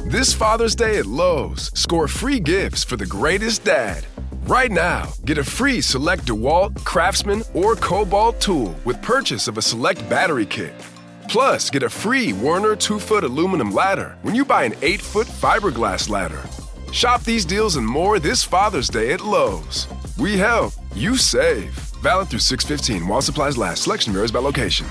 This Father's Day at Lowe's, score free gifts for the greatest dad. Right now, get a free select DeWalt, Craftsman, or Cobalt tool with purchase of a select battery kit. Plus, get a free Werner 2-foot aluminum ladder when you buy an 8-foot fiberglass ladder. Shop these deals and more this Father's Day at Lowe's. We help, you save. Valid through 6/15 while supplies last. Selection varies by location.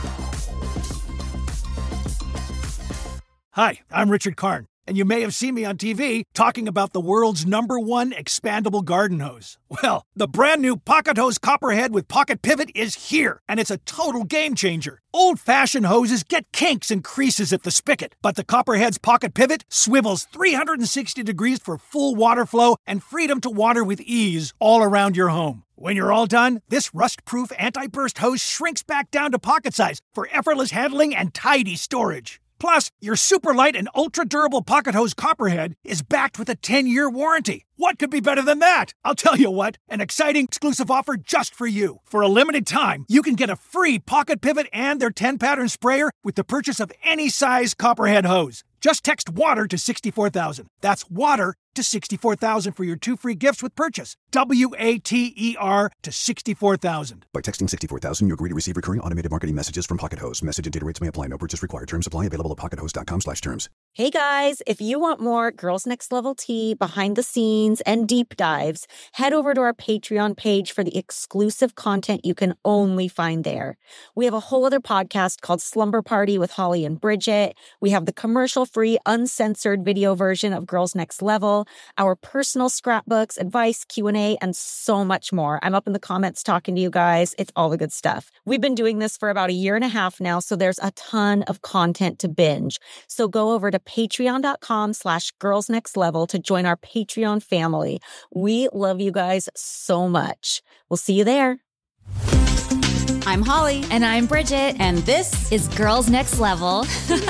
Hi, I'm Richard Karn, and you may have seen me on TV talking about the world's #1 expandable garden hose. Well, the brand new Pocket Hose Copperhead with Pocket Pivot is here, and it's a total game changer. Old-fashioned hoses get kinks and creases at the spigot, but the Copperhead's Pocket Pivot swivels 360 degrees for full water flow and freedom to water with ease all around your home. When you're all done, this rust-proof anti-burst hose shrinks back down to pocket size for effortless handling and tidy storage. Plus, your super light and ultra-durable Pocket Hose Copperhead is backed with a 10-year warranty. What could be better than that? I'll tell you what, an exciting exclusive offer just for you. For a limited time, you can get a free Pocket Pivot and their 10-pattern sprayer with the purchase of any size Copperhead hose. Just text WATER to 64,000. That's WATER to 64,000 for your 2 free gifts with purchase. WATER to 64,000. By texting 64,000, you agree to receive recurring automated marketing messages from Pocket Hose. Message and data rates may apply. No purchase required. Terms apply. Available at pockethose.com/terms. Hey guys, if you want more Girls Next Level tea, behind the scenes, and deep dives, head over to our Patreon page for the exclusive content you can only find there. We have a whole other podcast called Slumber Party with Holly and Bridget. We have the commercial-free, uncensored video version of Girls Next Level, our personal scrapbooks, advice, Q&A, and so much more. I'm up in the comments talking to you guys. It's all the good stuff. We've been doing this for about a year and a half now, so there's a ton of content to binge. So go over to patreon.com/girlsnextlevel to join our Patreon family. We love you guys so much. We'll see you there. I'm Holly. And I'm Bridget. And this is Girls Next Level.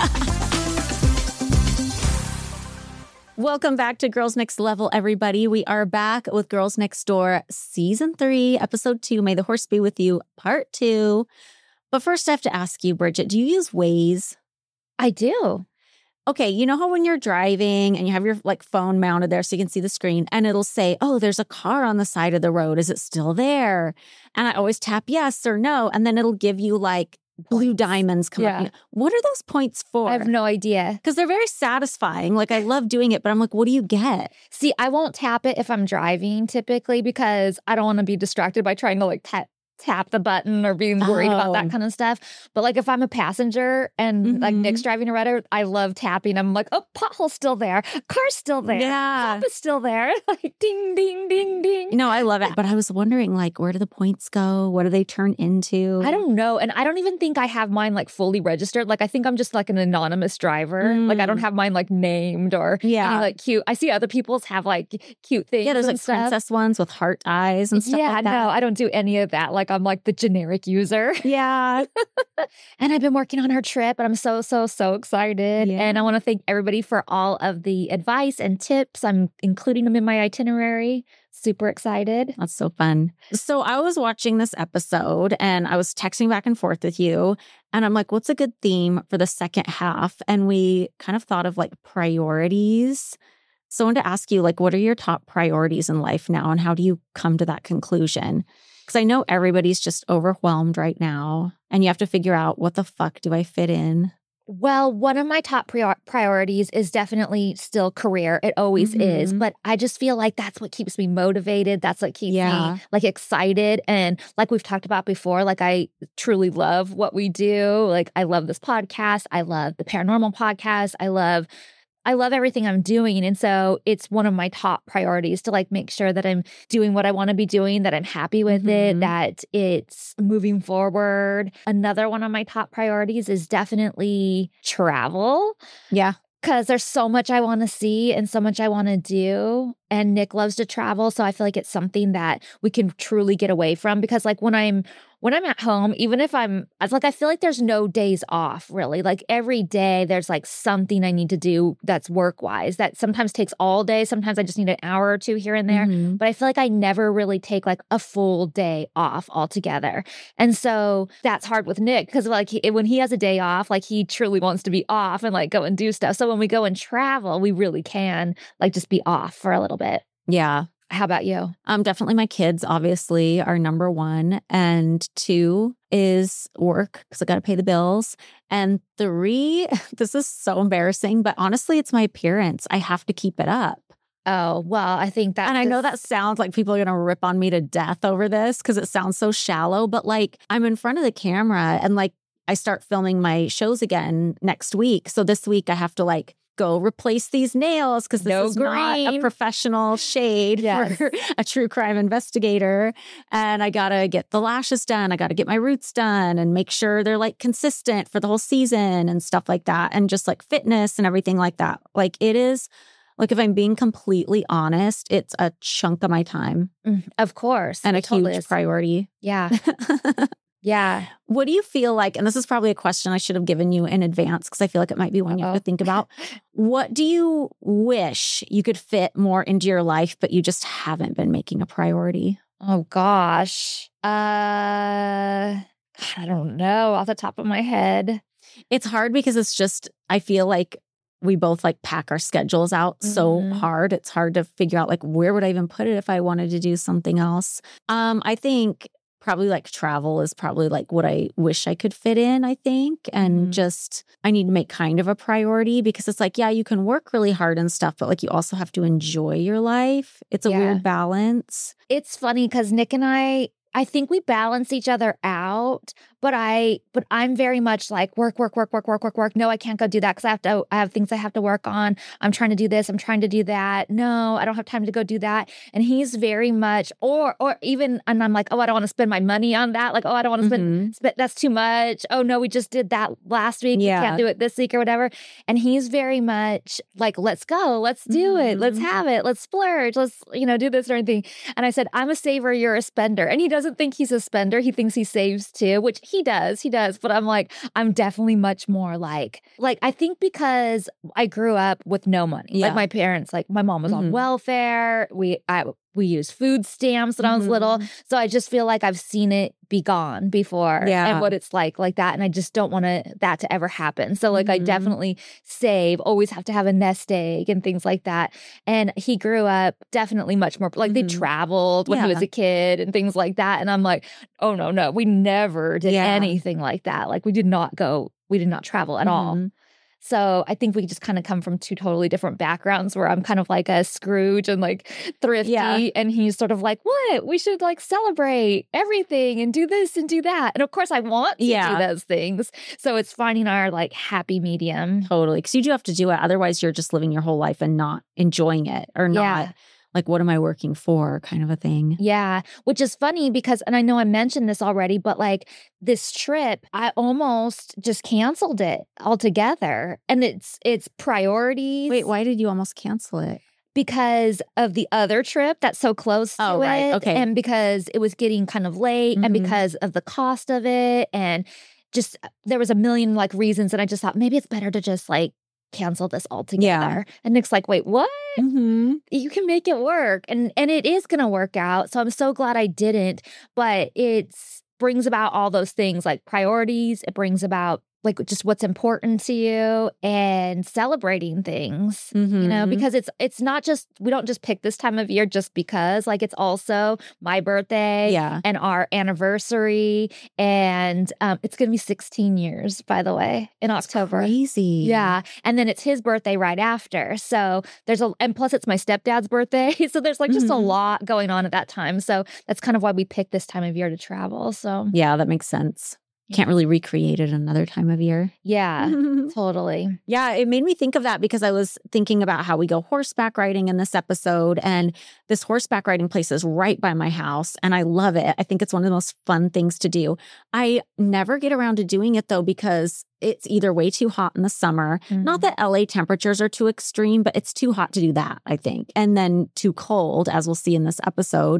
Welcome back to Girls Next Level, everybody. We are back with Girls Next Door Season 3, Episode 2, May the Horse Be With You, Part 2. But first, I have to ask you, Bridget, do you use Waze? I do. Okay, you know how when you're driving and you have your phone mounted there so you can see the screen and it'll say, oh, there's a car on the side of the road. Is it still there? And I always tap yes or no. And then it'll give you blue diamonds come up. What are those points for? I have no idea. Because they're very satisfying. I love doing it, but I'm what do you get? See, I won't tap it if I'm driving typically because I don't want to be distracted by trying to tap the button or being worried about that kind of stuff. But if I'm a passenger and Nick's driving a rudder, I love tapping. I'm oh, pothole's still there. Car's still there. Yeah. Cop is still there. Ding, ding, ding, ding. No, I love it. But I was wondering, where do the points go? What do they turn into? I don't know. And I don't even think I have mine fully registered. I think I'm just an anonymous driver. I don't have mine named or any, cute. I see other people's have cute things. Yeah, there's princess ones with heart eyes and stuff like that. No, I don't do any of that. I'm the generic user. Yeah. And I've been working on our trip and I'm so excited. Yeah. And I want to thank everybody for all of the advice and tips. I'm including them in my itinerary. Super excited. That's so fun. So I was watching this episode and I was texting back and forth with you. And I'm what's a good theme for the second half? And we kind of thought of priorities. So I wanted to ask you, what are your top priorities in life now? And how do you come to that conclusion? Because I know everybody's just overwhelmed right now. And you have to figure out, what the fuck do I fit in? Well, one of my top priorities is definitely still career. It always is. But I just feel that's what keeps me motivated. That's what keeps me excited. And we've talked about before, I truly love what we do. I love this podcast. I love the paranormal podcast. I love everything I'm doing. And so it's one of my top priorities to make sure that I'm doing what I want to be doing, that I'm happy with it, that it's moving forward. Another one of my top priorities is definitely travel. Yeah. Because there's so much I want to see and so much I want to do. And Nick loves to travel. So I feel it's something that we can truly get away from. Because when I'm when I'm at home, even if it's like I feel like there's no days off really. Like every day there's like something I need to do that's work-wise that sometimes takes all day. Sometimes I just need an hour or two here and there. But I feel like I never really take like a full day off altogether. And so that's hard with Nick because like when he has a day off, like he truly wants to be off and like go and do stuff. So when we go and travel, we really can like just be off for a little bit. Yeah. How about you? Definitely my kids, obviously, are number one. And 2 is work because I got to pay the bills. And 3, this is so embarrassing, but honestly, it's my appearance. I have to keep it up. Oh, well, I think that. And I know that sounds like people are going to rip on me to death over this because it sounds so shallow, but like I'm in front of the camera and like I start filming my shows again next week. So this week I have to like go replace these nails because this is not a professional shade for a true crime investigator. And I got to get the lashes done. I got to get my roots done and make sure they're like consistent for the whole season and stuff like that. And just like fitness and everything like that. Like it is, like if I'm being completely honest, it's a chunk of my time. Of course. And a huge priority. Yeah. Yeah. What do you feel like, and this is probably a question I should have given you in advance because I feel like it might be one you have to think about. What do you wish you could fit more into your life, but you just haven't been making a priority? Oh, gosh. I don't know off the top of my head. It's hard because it's just, I feel like we both like pack our schedules out so hard. It's hard to figure out like, where would I even put it if I wanted to do something else? I think probably like travel is probably like what I wish I could fit in, I think. And just, I need to make kind of a priority because it's like, yeah, you can work really hard and stuff, but like you also have to enjoy your life. It's a weird balance. It's funny because Nick and I think we balance each other out, but I'm very much like work. No, I can't go do that because I have things I have to work on. I'm trying to do this. I'm trying to do that. No, I don't have time to go do that. And he's very much, or even, and I'm like, oh, I don't want to spend my money on that. Like, oh, I don't want to spend, that's too much. Oh no, we just did that last week. Yeah. We can't do it this week or whatever. And he's very much like, let's go, let's do it. Let's have it. Let's splurge. Let's, do this or anything. And I said, I'm a saver. You're a spender. And he doesn't think he's a spender. He thinks he saves too, which he does. But I'm like, I'm definitely much more like I think because I grew up with no money. Yeah. Like my parents, like my mom was on welfare. We used food stamps when I was little. So I just feel like I've seen it be gone before and what it's like that. And I just don't want that to ever happen. So like I definitely save, always have to have a nest egg and things like that. And he grew up definitely much more like they traveled when he was a kid and things like that. And I'm like, oh no, we never did anything like that. Like we did not travel at all. So I think we just kind of come from 2 totally different backgrounds where I'm kind of like a Scrooge and like thrifty and he's sort of like, what? We should like celebrate everything and do this and do that. And of course I want to do those things. So it's finding our like happy medium. Totally. Because you do have to do it. Otherwise you're just living your whole life and not enjoying it or not. Like, what am I working for kind of a thing. Yeah. Which is funny because, and I know I mentioned this already, but like this trip, I almost just canceled it altogether. And it's priorities. Wait, why did you almost cancel it? Because of the other trip that's so close to it. Right. Okay. And because it was getting kind of late and because of the cost of it. And just, there was a million like reasons. And I just thought maybe it's better to just like cancel this altogether. And Nick's like, wait, what? You can make it work. And it is going to work out. So I'm so glad I didn't. But it brings about all those things like priorities. It brings about like just what's important to you and celebrating things, because it's not just, we don't just pick this time of year just because, like it's also my birthday and our anniversary. And it's going to be 16 years, by the way, in October. Crazy. Yeah. And then it's his birthday right after. So and plus it's my stepdad's birthday. So there's like just a lot going on at that time. So that's kind of why we picked this time of year to travel. So yeah, that makes sense. Can't really recreate it another time of year. Yeah, totally. Yeah, it made me think of that because I was thinking about how we go horseback riding in this episode. And this horseback riding place is right by my house. And I love it. I think it's one of the most fun things to do. I never get around to doing it, though, because it's either way too hot in the summer. Not that LA temperatures are too extreme, but it's too hot to do that, I think. And then too cold, as we'll see in this episode,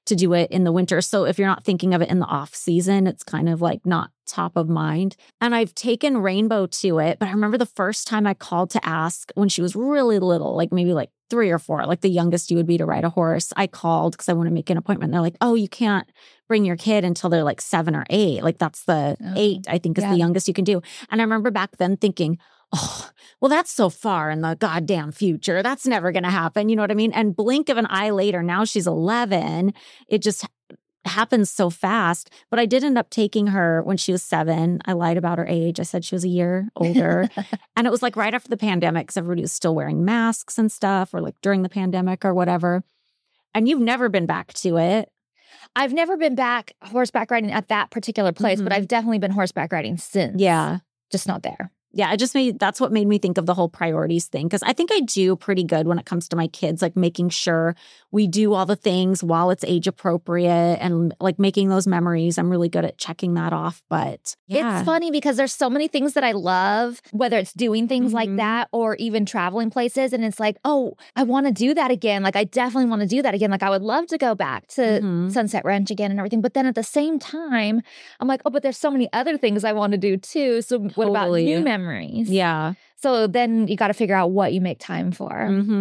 to do it in the winter. So if you're not thinking of it in the off season, it's kind of like not top of mind. And I've taken Rainbow to it, but I remember the first time I called to ask when she was really little, like maybe like 3 or 4, like the youngest you would be to ride a horse. I called because I want to make an appointment. They're like, oh, you can't bring your kid until they're like 7 or 8. Like that's the 8, I think is the youngest you can do. And I remember back then thinking, oh, well, that's so far in the goddamn future. That's never going to happen. You know what I mean? And blink of an eye later, now she's 11. It just happens so fast. But I did end up taking her when she was 7. I lied about her age. I said she was a year older. And it was like right after the pandemic because everybody was still wearing masks and stuff, or like during the pandemic or whatever. And you've never been back to it. I've never been back horseback riding at that particular place, but I've definitely been horseback riding since. Yeah. Just not there. Yeah, that's what made me think of the whole priorities thing. Because I think I do pretty good when it comes to my kids, like making sure we do all the things while it's age appropriate and like making those memories. I'm really good at checking that off. But It's funny because there's so many things that I love, whether it's doing things like that or even traveling places. And it's like, oh, I want to do that again. Like I definitely want to do that again. Like I would love to go back to Sunset Ranch again and everything. But then at the same time, I'm like, oh, but there's so many other things I want to do too. So what about new memories? Yeah. So then you got to figure out what you make time for.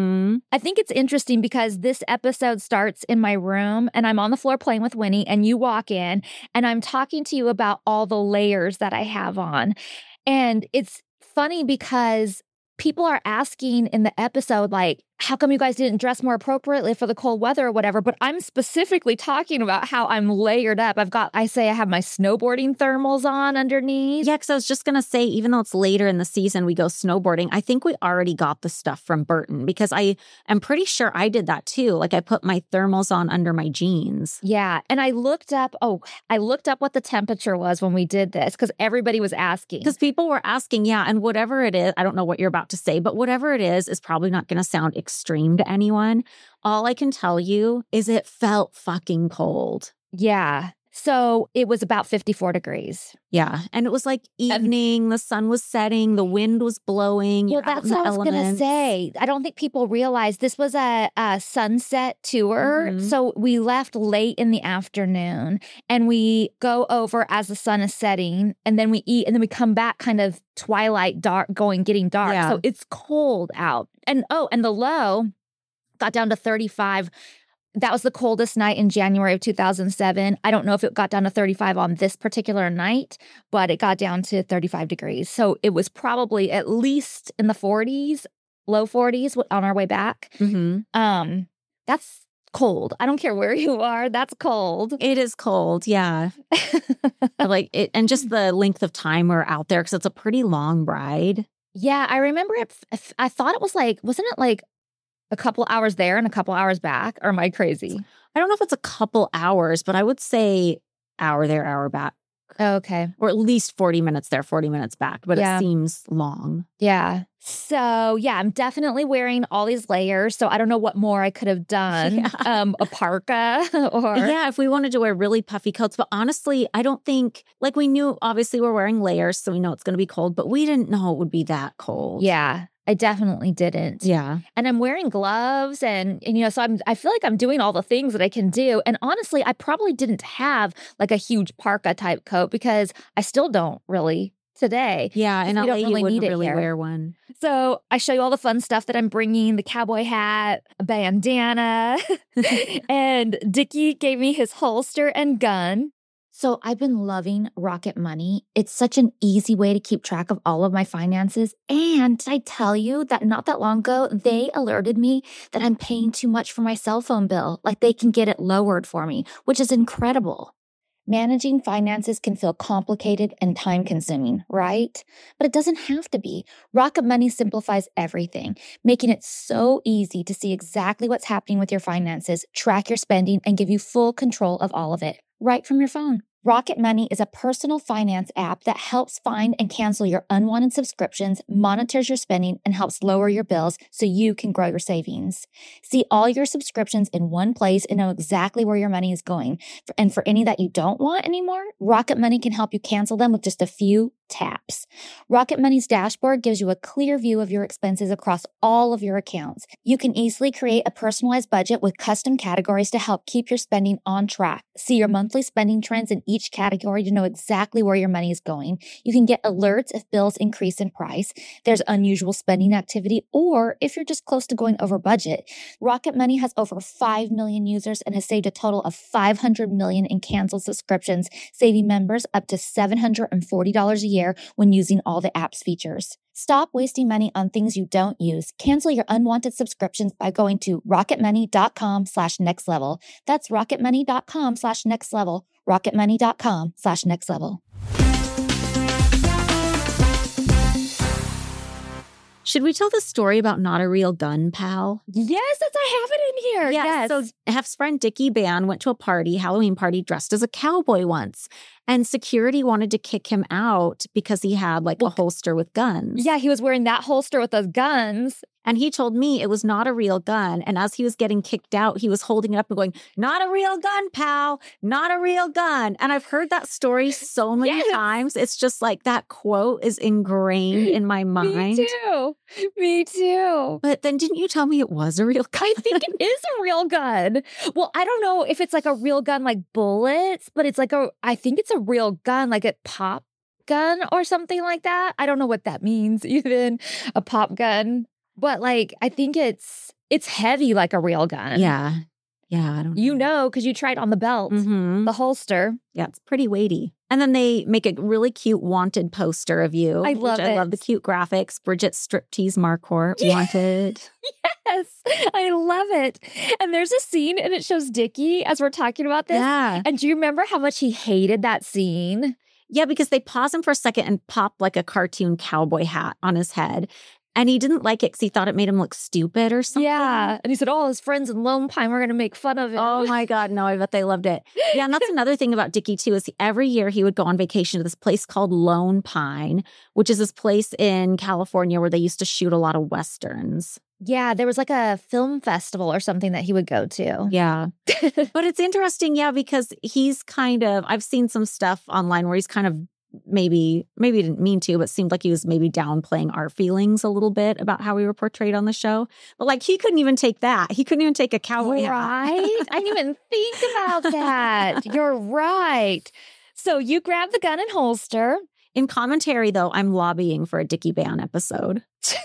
I think it's interesting because this episode starts in my room and I'm on the floor playing with Winnie and you walk in and I'm talking to you about all the layers that I have on. And it's funny because people are asking in the episode, like, how come you guys didn't dress more appropriately for the cold weather or whatever? But I'm specifically talking about how I'm layered up. I have my snowboarding thermals on underneath. Yeah, because I was just going to say, even though it's later in the season, we go snowboarding. I think we already got the stuff from Burton because I am pretty sure I did that too. Like I put my thermals on under my jeans. Yeah. And I looked up what the temperature was when we did this because everybody was asking. Because people were asking, yeah. And whatever it is, I don't know what you're about to say, but whatever it is probably not going to sound extreme to anyone. All I can tell you is it felt fucking cold. Yeah. So it was about 54 degrees. Yeah. And it was like evening, the sun was setting, the wind was blowing. Well, that's what I was going to say. I don't think people realize this was a sunset tour. So we left late in the afternoon and we go over as the sun is setting and then we eat and then we come back kind of twilight dark, getting dark. Yeah. So it's cold out. And the low got down to 35. That was the coldest night in January of 2007. I don't know if it got down to 35 on this particular night, but it got down to 35 degrees. So it was probably at least in the 40s, low 40s on our way back. That's cold. I don't care where you are. That's cold. It is cold. Yeah. Like it, and just the length of time we're out there because it's a pretty long ride. Yeah. I remember I thought it was like, wasn't it like a couple hours there and a couple hours back? Or am I crazy? I don't know if it's a couple hours, but I would say hour there, hour back. Okay. Or at least 40 minutes there, 40 minutes back. But it seems long. Yeah. So, yeah, I'm definitely wearing all these layers. So I don't know what more I could have done. Yeah. A parka or... Yeah, if we wanted to wear really puffy coats. But honestly, I don't think... Like we knew, obviously, we're wearing layers, so we know it's going to be cold. But we didn't know it would be that cold. Yeah. I definitely didn't. Yeah. And I'm wearing gloves and so I feel like I'm doing all the things that I can do. And honestly, I probably didn't have like a huge parka type coat because I still don't really today. Yeah. And you don't you wouldn't really here. Wear one. So I show you all the fun stuff that I'm bringing, the cowboy hat, a bandana, and Dickie gave me his holster and gun. So I've been loving Rocket Money. It's such an easy way to keep track of all of my finances. And did I tell you that not that long ago, they alerted me that I'm paying too much for my cell phone bill. Like they can get it lowered for me, which is incredible. Managing finances can feel complicated and time-consuming, right? But it doesn't have to be. Rocket Money simplifies everything, making it so easy to see exactly what's happening with your finances, track your spending, and give you full control of all of it, right from your phone. Rocket Money is a personal finance app that helps find and cancel your unwanted subscriptions, monitors your spending, and helps lower your bills so you can grow your savings. See all your subscriptions in one place and know exactly where your money is going. And for any that you don't want anymore, Rocket Money can help you cancel them with just a few taps. Rocket Money's dashboard gives you a clear view of your expenses across all of your accounts. You can easily create a personalized budget with custom categories to help keep your spending on track. See your monthly spending trends in each category to know exactly where your money is going. You can get alerts if bills increase in price, there's unusual spending activity, or if you're just close to going over budget. Rocket Money has over 5 million users and has saved a total of $500 million in canceled subscriptions, saving members up to $740 a year when using all the app's features. Stop wasting money on things you don't use. Cancel your unwanted subscriptions by going to rocketmoney.com/nextlevel. That's rocketmoney.com/nextlevel. rocketmoney.com/nextlevel. Should we tell the story about Not a Real Gun, pal? Yes, I have it in here. Yes. So Hef's friend Dickie Ban went to a Halloween party dressed as a cowboy once. And security wanted to kick him out because he had a holster with guns. Yeah, he was wearing that holster with those guns. And he told me it was not a real gun. And as he was getting kicked out, he was holding it up and going, "Not a real gun, pal. Not a real gun." And I've heard that story so many times. It's just that quote is ingrained in my mind. Me too. But then didn't you tell me it was a real gun? I think it is a real gun. Well, I don't know if it's a real gun like bullets, but it's I think it's a real gun, like a pop gun or something like that. I don't know what that means, even a pop gun. But I think it's heavy like a real gun. Yeah. I don't know. You know, because you tried on the belt, the holster. Yeah, it's pretty weighty. And then they make a really cute wanted poster of you. I love it. I love the cute graphics. Bridget Striptease Marquardt wanted. Yes, I love it. And there's a scene and it shows Dickie as we're talking about this. Yeah. And do you remember how much he hated that scene? Yeah, because they pause him for a second and pop a cartoon cowboy hat on his head. And he didn't like it because he thought it made him look stupid or something. Yeah. And he said, his friends in Lone Pine were going to make fun of him. Oh, my God. No, I bet they loved it. Yeah, and that's another thing about Dickie, too, is every year he would go on vacation to this place called Lone Pine, which is this place in California where they used to shoot a lot of Westerns. Yeah, there was a film festival or something that he would go to. Yeah. But it's interesting, because he's I've seen some stuff online where he's maybe he didn't mean to, but seemed like he was maybe downplaying our feelings a little bit about how we were portrayed on the show. But he couldn't even take that. He couldn't even take a cowboy hat. Right? I didn't even think about that. You're right. So you grab the gun and holster. In commentary, though, I'm lobbying for a Dickie Ban episode.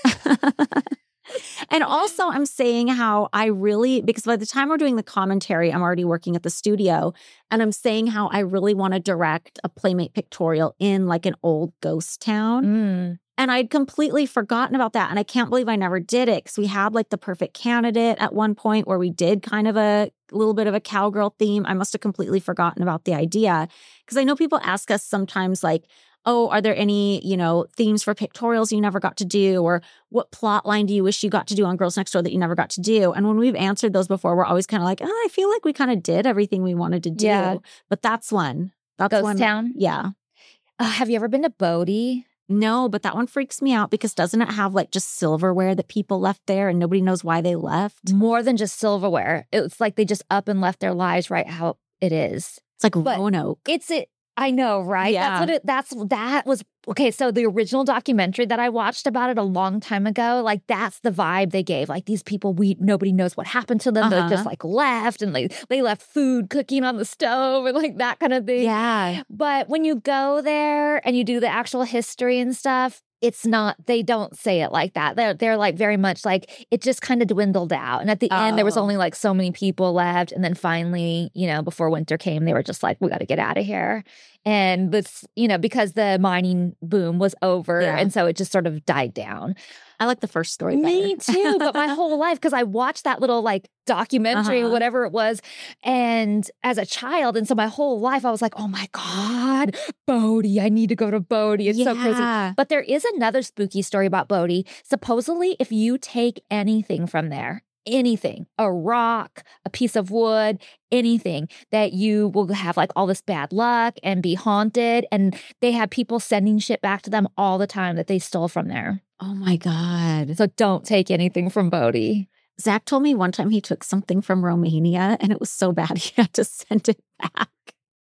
And also I'm saying how because by the time we're doing the commentary, I'm already working at the studio, and I'm saying how I really want to direct a Playmate pictorial in an old ghost town. And I'd completely forgotten about that. And I can't believe I never did it, because we had the perfect candidate at one point where we did kind of a little bit of a cowgirl theme. I must have completely forgotten about the idea, because I know people ask us sometimes oh, are there any, themes for pictorials you never got to do? Or what plot line do you wish you got to do on Girls Next Door that you never got to do? And when we've answered those before, we're always kind of I feel like we kind of did everything we wanted to do. Yeah. But that's one. Ghost Town? Yeah. Have you ever been to Bodie? No, but that one freaks me out, because doesn't it have just silverware that people left there and nobody knows why they left? More than just silverware. It's they just up and left their lives right how it is. It's like Roanoke. I know, right? Yeah. That was okay. So the original documentary that I watched about it a long time ago, that's the vibe they gave. These people, nobody knows what happened to them. They just left, and they left food cooking on the stove and that kind of thing. Yeah. But when you go there and you do the actual history and stuff, it's not, they don't say it like that. They're very much it just kind of dwindled out. And at the end, there was only so many people left. And then finally, before winter came, they were just we got to get out of here. And this, because the mining boom was over. Yeah. And so it just sort of died down. I like the first story better. Me too, but my whole life, because I watched that little documentary or whatever it was, and as a child, and so my whole life I was oh my God, Bodie, I need to go to Bodie. It's so crazy. But there is another spooky story about Bodie. Supposedly, if you take anything from there, anything, a rock, a piece of wood, anything, that you will have all this bad luck and be haunted. And they have people sending shit back to them all the time that they stole from there. Oh my God. So don't take anything from Bodie. Zach told me one time he took something from Romania and it was so bad he had to send it back.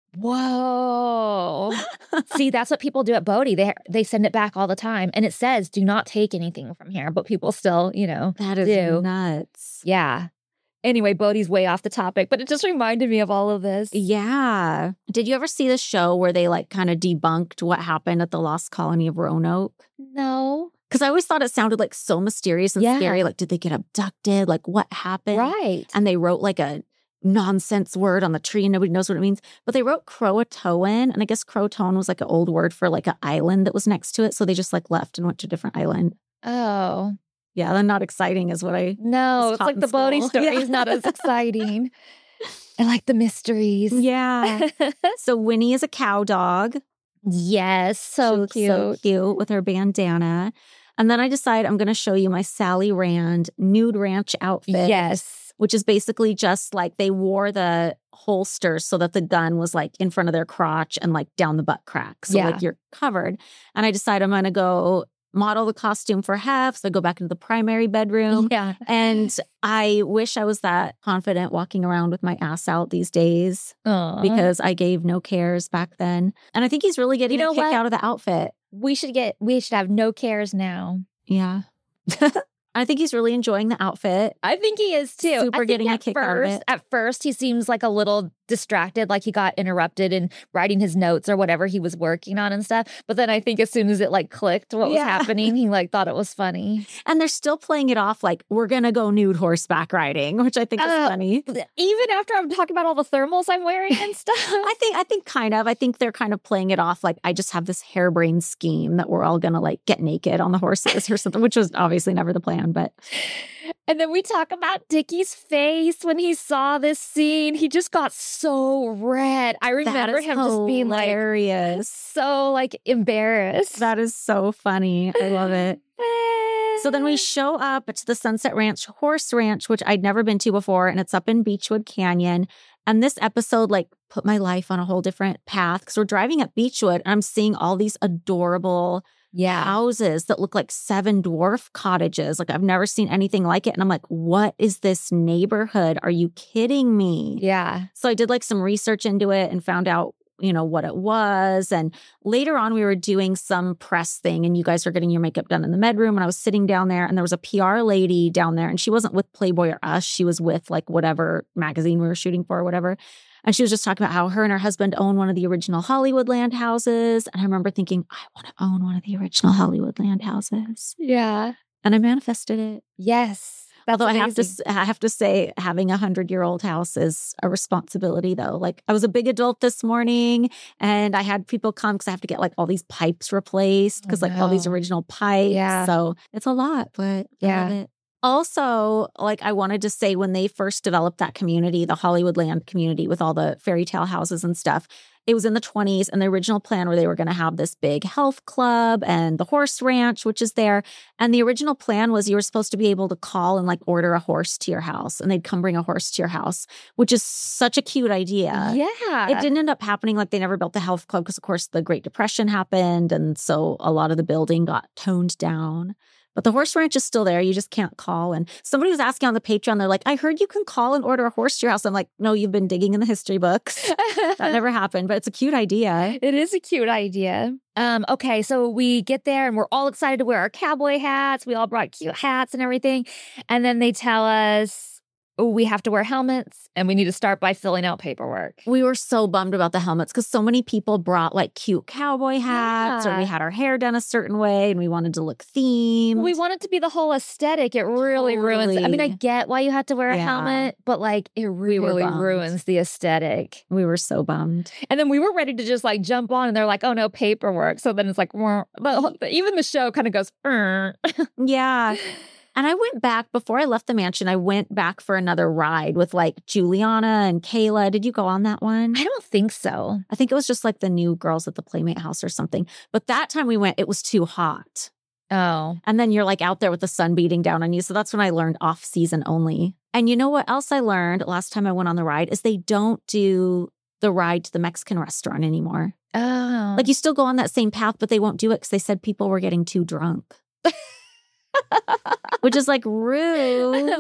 Whoa. See, that's what people do at Bodhi. They send it back all the time. And it says, do not take anything from here. But people still, that is do. nuts. Yeah. Anyway, Bodhi's way off the topic, but it just reminded me of all of this. Yeah. Did you ever see the show where they like kind of debunked what happened at the lost colony of Roanoke? No. Because I always thought it sounded like so mysterious and scary. Like, did they get abducted? Like, what happened? Right. And they wrote like a nonsense word on the tree and nobody knows what it means. But they wrote Croatoan. And I guess Croatoan was like an old word for like an island that was next to it. So they just like left and went to a different island. Oh. Yeah, they're not exciting is what I No, it's like the Bodhi story is not as exciting. I like the mysteries. Yeah. So Winnie is a cow dog. Yes, so cute. So cute with her bandana. And then I decide I'm going to show you my Sally Rand nude ranch outfit. Yes. Which is basically just like they wore the holsters so that the gun was like in front of their crotch and like down the butt crack. So like you're covered. And I decide I'm going to go model the costume for Hef. So I go back into the primary bedroom. Yeah. And I wish I was that confident walking around with my ass out these days. Aww. Because I gave no cares back then. And I think he's really getting a kick out of the outfit. We should have no cares now. Yeah. I think he's really enjoying the outfit. I think he is too. Super getting a kick out of it. At first, he seems like a little distracted, like he got interrupted in writing his notes or whatever he was working on and stuff. But then I think as soon as it like clicked what was happening, he like thought it was funny. And they're still playing it off like, we're going to go nude horseback riding, which I think is funny. Even after I'm talking about all the thermals I'm wearing and stuff. I think kind of. I think they're kind of playing it off like, I just have this harebrained scheme that we're all going to like get naked on the horses or something, which was obviously never the plan, but... And then we talk about Dickie's face when he saw this scene. He just got so red. I remember him just being like so like embarrassed. That is so funny. I love it. So then we show up to the Sunset Ranch Horse Ranch, which I'd never been to before, and it's up in Beechwood Canyon. And this episode like put my life on a whole different path because we're driving up Beechwood and I'm seeing all these adorable houses that look like 7 dwarf cottages. Like I've never seen anything like it. And I'm like, what is this neighborhood? Are you kidding me? Yeah. So I did like some research into it and found out, what it was. And later on, we were doing some press thing and you guys were getting your makeup done in the med room. And I was sitting down there and there was a PR lady down there and she wasn't with Playboy or Us. She was with like whatever magazine we were shooting for or whatever. And she was just talking about how her and her husband own one of the original Hollywoodland houses. And I remember thinking, I want to own one of the original Hollywoodland houses. Yeah. And I manifested it. Yes. Although I have to say, having a 100-year-old house is a responsibility, though. Like I was a big adult this morning, and I had people come because I have to get like all these pipes replaced because like all these original pipes. Yeah. So it's a lot, but I love it. Also, like I wanted to say when they first developed that community, the Hollywoodland community with all the fairy tale houses and stuff, it was in the 1920s and the original plan where they were going to have this big health club and the horse ranch, which is there. And the original plan was you were supposed to be able to call and like order a horse to your house and they'd come bring a horse to your house, which is such a cute idea. Yeah. It didn't end up happening. Like they never built the health club because of course the Great Depression happened. And so a lot of the building got toned down. But the horse ranch is still there. You just can't call. And somebody was asking on the Patreon, they're like, I heard you can call and order a horse to your house. I'm like, no, you've been digging in the history books. That never happened, but it's a cute idea. It is a cute idea. Okay, so we get there and we're all excited to wear our cowboy hats. We all brought cute hats and everything. And then they tell us, we have to wear helmets and we need to start by filling out paperwork. We were so bummed about the helmets because so many people brought like cute cowboy hats or we had our hair done a certain way and we wanted to look themed. We wanted to be the whole aesthetic. It really ruins it. I mean, I get why you had to wear a helmet, but like it really ruins the aesthetic. We were so bummed. And then we were ready to just like jump on and they're like, oh no, paperwork. So then it's like, even the show kind of goes, yeah. And I went back, before I left the mansion, I went back for another ride with like Juliana and Kayla. Did you go on that one? I don't think so. I think it was just like the new girls at the Playmate House or something. But that time we went, it was too hot. Oh. And then you're like out there with the sun beating down on you. So that's when I learned off season only. And you know what else I learned last time I went on the ride is they don't do the ride to the Mexican restaurant anymore. Oh. Like you still go on that same path, but they won't do it because they said people were getting too drunk. Which is like rude.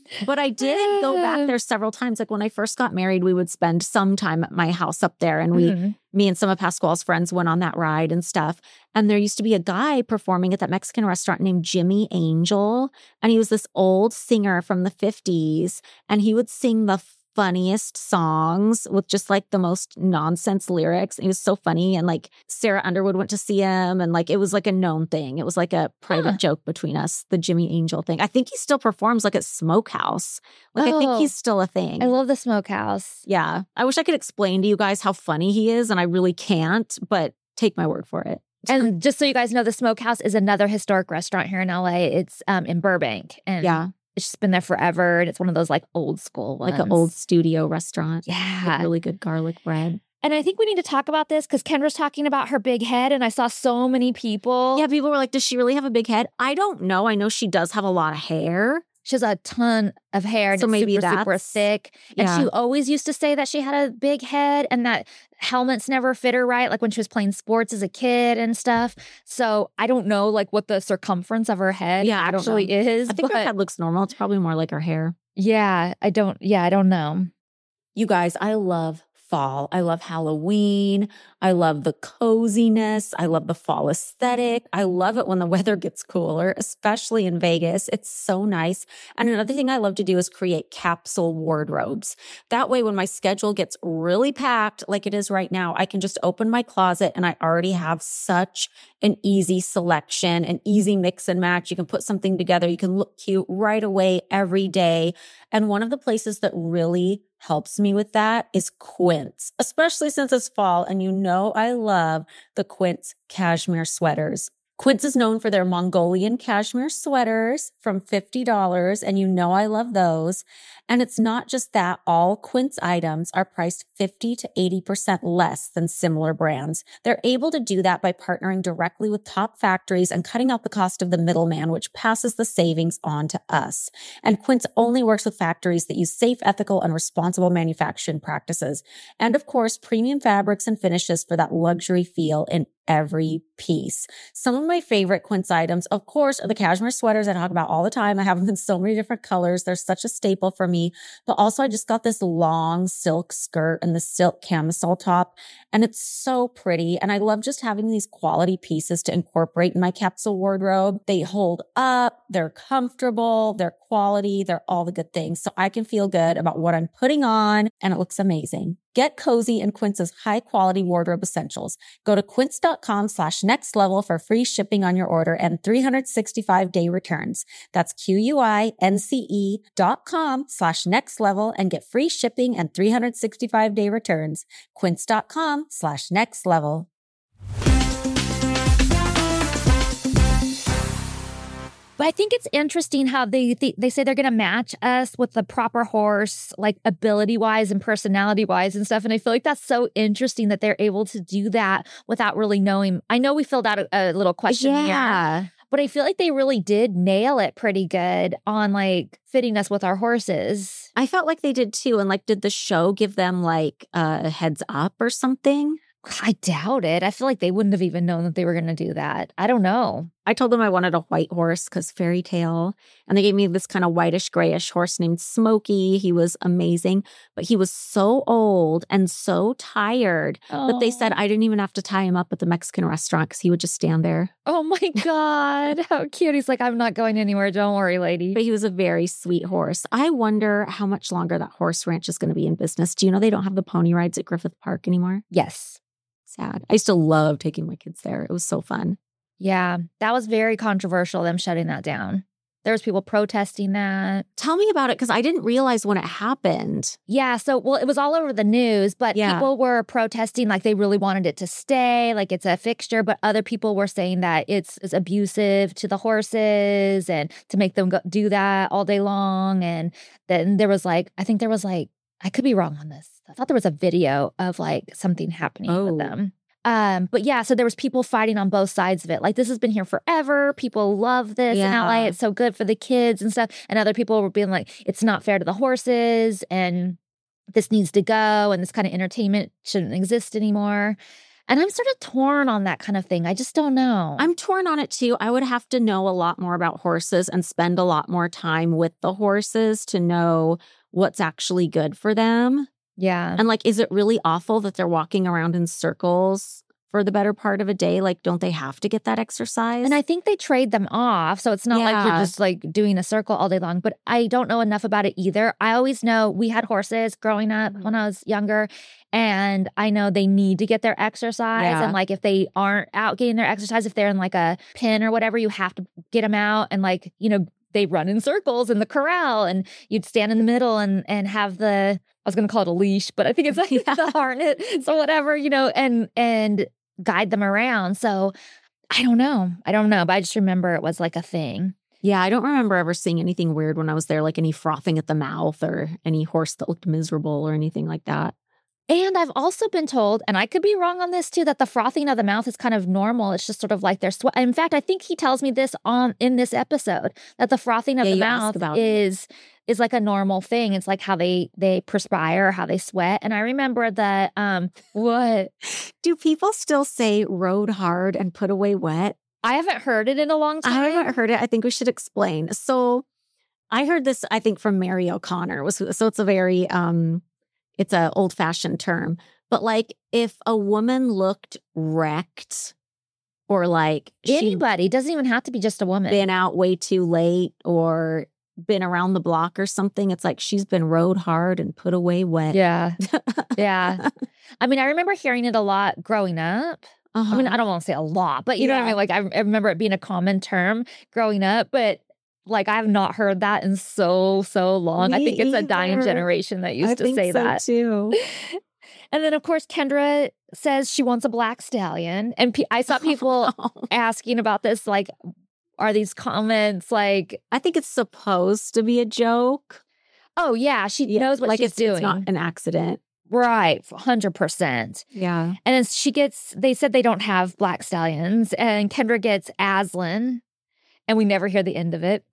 But I did go back there several times. Like when I first got married, we would spend some time at my house up there. And me and some of Pasquale's friends went on that ride and stuff. And there used to be a guy performing at that Mexican restaurant named Jimmy Angel. And he was this old singer from the 50s. And he would sing the funniest songs with just like the most nonsense lyrics. He was so funny. And like Sarah Underwood went to see him, and like it was like a known thing. It was like a private joke between us, the Jimmy Angel thing. I think he still performs like at Smokehouse. Like I think he's still a thing. I love the Smokehouse. Yeah. I wish I could explain to you guys how funny he is, and I really can't, but take my word for it. And just so you guys know, the Smokehouse is another historic restaurant here in LA. It's in Burbank. And it's just been there forever. And it's one of those like old school ones. Like an old studio restaurant. Yeah. With really good garlic bread. And I think we need to talk about this because Kendra's talking about her big head. And I saw so many people. Yeah, people were like, does she really have a big head? I don't know. I know she does have a lot of hair. She has a ton of hair and so it's maybe super thick. And she always used to say that she had a big head and that helmets never fit her right, like when she was playing sports as a kid and stuff. So I don't know like what the circumference of her head actually is. I think her head looks normal. It's probably more like her hair. Yeah, I don't know. You guys, I love fall. I love Halloween. I love the coziness. I love the fall aesthetic. I love it when the weather gets cooler, especially in Vegas. It's so nice. And another thing I love to do is create capsule wardrobes. That way, when my schedule gets really packed, like it is right now, I can just open my closet and I already have such an easy selection, an easy mix and match. You can put something together. You can look cute right away every day. And one of the places that really helps me with that is Quince, especially since it's fall. And you know I love the Quince cashmere sweaters. Quince is known for their Mongolian cashmere sweaters from $50, and you know I love those. And it's not just that. All Quince items are priced 50 to 80% less than similar brands. They're able to do that by partnering directly with top factories and cutting out the cost of the middleman, which passes the savings on to us. And Quince only works with factories that use safe, ethical, and responsible manufacturing practices. And of course, premium fabrics and finishes for that luxury feel in every piece. Some of my favorite Quince items, of course, are the cashmere sweaters I talk about all the time. I have them in so many different colors. They're such a staple for me. But also I just got this long silk skirt and the silk camisole top, and it's so pretty. And I love just having these quality pieces to incorporate in my capsule wardrobe. They hold up, they're comfortable, they're quality, they're all the good things. So I can feel good about what I'm putting on, and it looks amazing. Get cozy in Quince's high-quality wardrobe essentials. Go to quince.com/nextlevel for free shipping on your order and 365-day returns. That's QUINCE.com/nextlevel and get free shipping and 365-day returns. Quince.com/nextlevel. But I think it's interesting how they say they're going to match us with the proper horse, like ability-wise and personality-wise and stuff. And I feel like that's so interesting that they're able to do that without really knowing. I know we filled out a little questionnaire, but I feel like they really did nail it pretty good on like fitting us with our horses. I felt like they did too. And like, did the show give them like a heads up or something? I doubt it. I feel like they wouldn't have even known that they were going to do that. I don't know. I told them I wanted a white horse because fairy tale. And they gave me this kind of whitish grayish horse named Smokey. He was amazing, but he was so old and so tired that they said I didn't even have to tie him up at the Mexican restaurant because he would just stand there. Oh my God. How cute. He's like, I'm not going anywhere. Don't worry, lady. But he was a very sweet horse. I wonder how much longer that horse ranch is going to be in business. Do you know they don't have the pony rides at Griffith Park anymore? Yes. Sad. I still love taking my kids there. It was so fun. Yeah, that was very controversial, them shutting that down. There was people protesting that. Tell me about it, because I didn't realize when it happened. Yeah, so, well, it was all over the news, but people were protesting like they really wanted it to stay, like it's a fixture, but other people were saying that it's abusive to the horses and to make them do that all day long. And then there was like, I think there was like, I could be wrong on this. I thought there was a video of like something happening with them. But yeah, so there was people fighting on both sides of it. Like, this has been here forever. People love this in LA. It's so good for the kids and stuff. And other people were being like, it's not fair to the horses and this needs to go and this kind of entertainment shouldn't exist anymore. And I'm sort of torn on that kind of thing. I just don't know. I'm torn on it too. I would have to know a lot more about horses and spend a lot more time with the horses to know what's actually good for them. Yeah. And like, is it really awful that they're walking around in circles for the better part of a day? Like, don't they have to get that exercise? And I think they trade them off. So it's not like you're just like doing a circle all day long. But I don't know enough about it either. I always know we had horses growing up when I was younger. And I know they need to get their exercise. Yeah. And like if they aren't out getting their exercise, if they're in like a pen or whatever, you have to get them out. And like, you know, they run in circles in the corral and you'd stand in the middle and have the, I was going to call it a leash, but I think it's like the harness or whatever, you know, and guide them around. So I don't know, but I just remember it was like a thing. Yeah, I don't remember ever seeing anything weird when I was there, like any frothing at the mouth or any horse that looked miserable or anything like that. And I've also been told, and I could be wrong on this too, that the frothing of the mouth is kind of normal. It's just sort of like their sweat. In fact, I think he tells me this in this episode, that the frothing of the mouth is like a normal thing. It's like how they perspire, how they sweat. And I remember that, what? Do people still say rode hard and put away wet? I haven't heard it in a long time. I haven't heard it. I think we should explain. So I heard this, I think, from Mary O'Connor. So it's a very... it's a old-fashioned term, but like if a woman looked wrecked or like anybody, doesn't even have to be just a woman, been out way too late or been around the block or something, it's like she's been rode hard and put away wet. Yeah. Yeah. I mean, I remember hearing it a lot growing up. I mean, I don't want to say a lot, but you know what I mean? Like I remember it being a common term growing up, but like, I have not heard that in so long. Me I think it's a either. dying generation that used to say that. Too. And then, of course, Kendra says she wants a black stallion. And I saw people asking about this, like, are these comments like... I think it's supposed to be a joke. Oh, yeah. She knows what she's doing. It's not an accident. Right. 100%. Yeah. And then they said they don't have black stallions. And Kendra gets Aslan. And we never hear the end of it.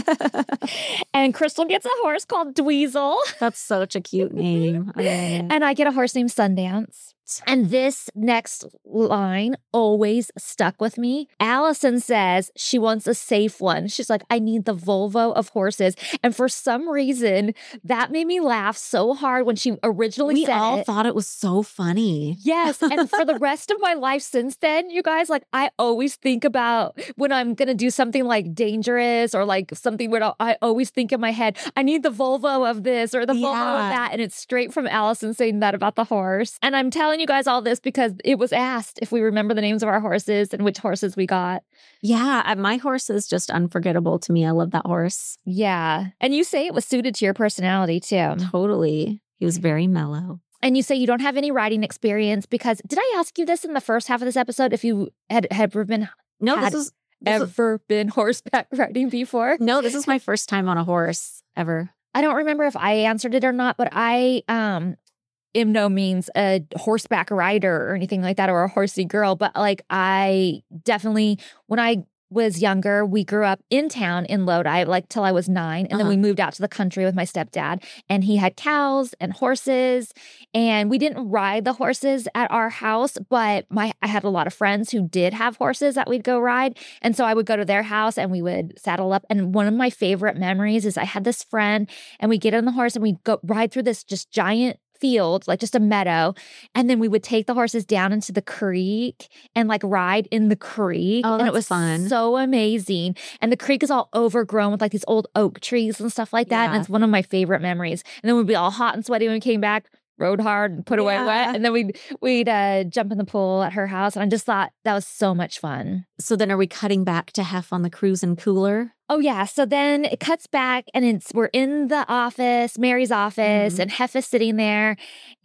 And Crystal gets a horse called Dweezil. That's such a cute name. And I get a horse named Sundance. And this next line always stuck with me. Allison says she wants a safe one. She's like, I need the Volvo of horses. And for some reason, that made me laugh so hard when she originally said it. We all thought it was so funny. Yes. And for the rest of my life since then, you guys, like, I always think about when I'm going to do something like dangerous or like something where I always think in my head, I need the Volvo of this or the Volvo of that. And it's straight from Allison saying that about the horse. And I'm telling you guys all this because it was asked if we remember the names of our horses and which horses we got. Yeah, my horse is just unforgettable to me. I love that horse. Yeah. And you say it was suited to your personality too. Totally. He was very mellow. And you say you don't have any riding experience because, did I ask you this in the first half of this episode if you had ever been... No, this was been horseback riding before? No, this is my first time on a horse ever. I don't remember if I answered it or not, but I am no means a horseback rider or anything like that or a horsey girl. But like I definitely, when I was younger, we grew up in town in Lodi, like till I was 9. And then we moved out to the country with my stepdad. And he had cows and horses. And we didn't ride the horses at our house, but I had a lot of friends who did have horses that we'd go ride. And so I would go to their house and we would saddle up. And one of my favorite memories is I had this friend and we'd get on the horse and we'd go ride through this just giant field, like just a meadow. And then we would take the horses down into the creek and like ride in the creek. Oh, that's and it was fun. So amazing. And the creek is all overgrown with like these old oak trees and stuff like that. Yeah. And it's one of my favorite memories. And then we'd be all hot and sweaty when we came back, rode hard and put away wet. And then we'd jump in the pool at her house. And I just thought that was so much fun. So then are we cutting back to Hef on the cruise and cooler? Oh, yeah. So then it cuts back and we're in the office, Mary's office, and Hef is sitting there.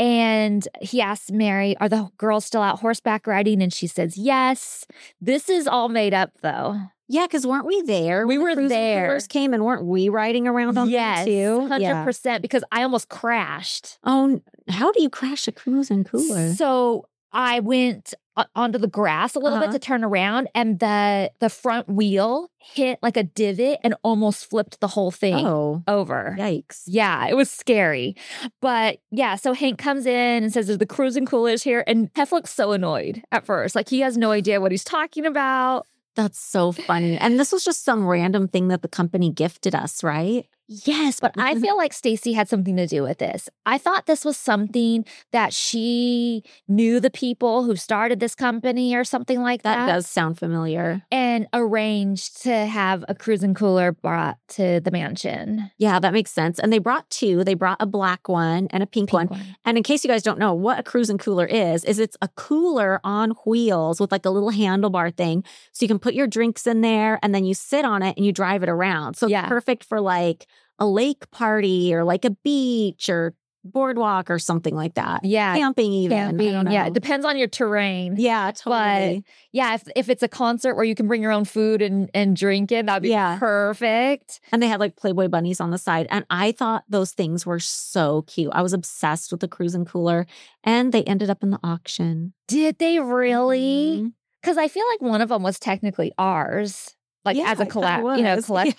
And he asks Mary, are the girls still out horseback riding? And she says, yes. This is all made up, though. Yeah, because weren't we there? We were there. First came and weren't we riding around on them too? 100%, because I almost crashed. Oh, how do you crash a cruise and cooler? So I went onto the grass a little bit to turn around, and the front wheel hit like a divot and almost flipped the whole thing over. Yikes. Yeah, it was scary. But yeah, so Hank comes in and says, the cruising cooler is here. And Hef looks so annoyed at first. Like he has no idea what he's talking about. That's so funny. And this was just some random thing that the company gifted us, right? Yes, but I feel like Stacey had something to do with this. I thought this was something that she knew the people who started this company or something like that. That does sound familiar. And arranged to have a cruising cooler brought to the mansion. Yeah, that makes sense. And they brought two. They brought a black one and a pink one. And in case you guys don't know what a cruising cooler is it's a cooler on wheels with like a little handlebar thing. So you can put your drinks in there and then you sit on it and you drive it around. So it's perfect for like a lake party or like a beach or boardwalk or something like that. Yeah. Camping even. Camping, I don't know. yeah. It depends on your terrain. Yeah, totally. But yeah, if it's a concert where you can bring your own food and drink it, that'd be perfect. And they had like Playboy bunnies on the side. And I thought those things were so cute. I was obsessed with the cruising cooler. And they ended up in the auction. Did they really? Because I feel like one of them was technically ours. Like as a collective.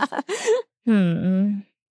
Yeah.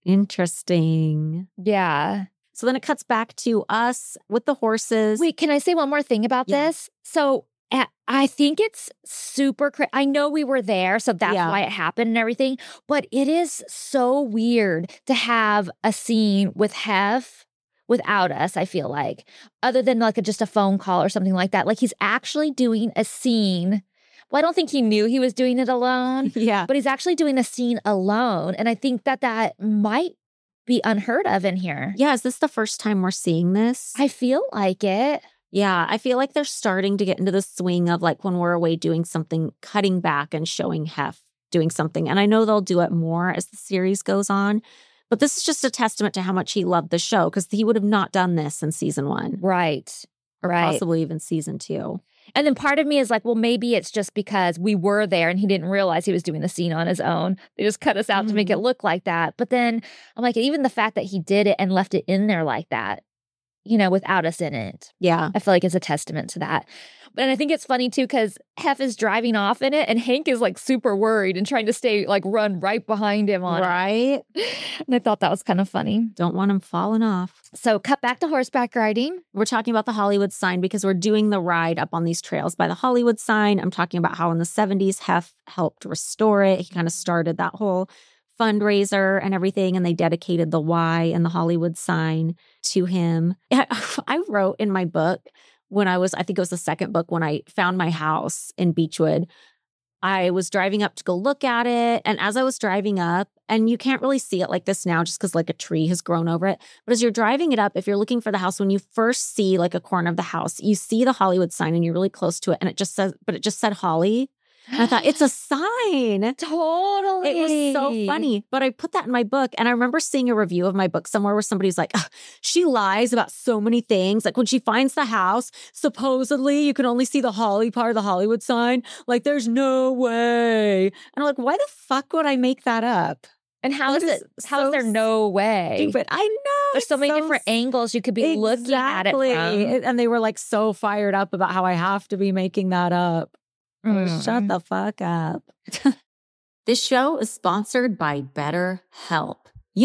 Interesting. Yeah. So then it cuts back to us with the horses. Wait, can I say one more thing about this? So I think it's super I know we were there, so that's why it happened and everything. But it is so weird to have a scene with Hef without us, I feel like. Other than like just a phone call or something like that. Like he's actually doing a scene. Well, I don't think he knew he was doing it alone. Yeah. But he's actually doing a scene alone. And I think that might be unheard of in here. Yeah. Is this the first time we're seeing this? I feel like it. Yeah. I feel like they're starting to get into the swing of like when we're away doing something, cutting back and showing Hef doing something. And I know they'll do it more as the series goes on. But this is just a testament to how much he loved the show because he would have not done this in season 1. Right. Or possibly even season 2. And then part of me is like, well, maybe it's just because we were there and he didn't realize he was doing the scene on his own. They just cut us out to make it look like that. But then I'm like, even the fact that he did it and left it in there like that, without us in it. Yeah. I feel like it's a testament to that. And I think it's funny too, because Hef is driving off in it and Hank is like super worried and trying to run right behind him on it. And I thought that was kind of funny. Don't want him falling off. So cut back to horseback riding. We're talking about the Hollywood sign because we're doing the ride up on these trails by the Hollywood sign. I'm talking about how in the 70s, Hef helped restore it. He kind of started that whole fundraiser and everything, and they dedicated the Y and the Hollywood sign to him. I wrote in my book when I think it was the second book, when I found my house in Beechwood, I was driving up to go look at it. And as I was driving up, and you can't really see it like this now just because like a tree has grown over it. But as you're driving it up, if you're looking for the house, when you first see like a corner of the house, you see the Hollywood sign and you're really close to it. And it just said Holly. And I thought, it's a sign. Totally. It was so funny. But I put that in my book. And I remember seeing a review of my book somewhere where somebody's like, she lies about so many things. Like when she finds the house, supposedly you can only see the Holly part of the Hollywood sign. Like there's no way. And I'm like, why the fuck would I make that up? And how is there no way? Stupid. I know. There's so many different angles you could be looking at it from. And they were like so fired up about how I have to be making that up. Shut the fuck up. This show is sponsored by BetterHelp.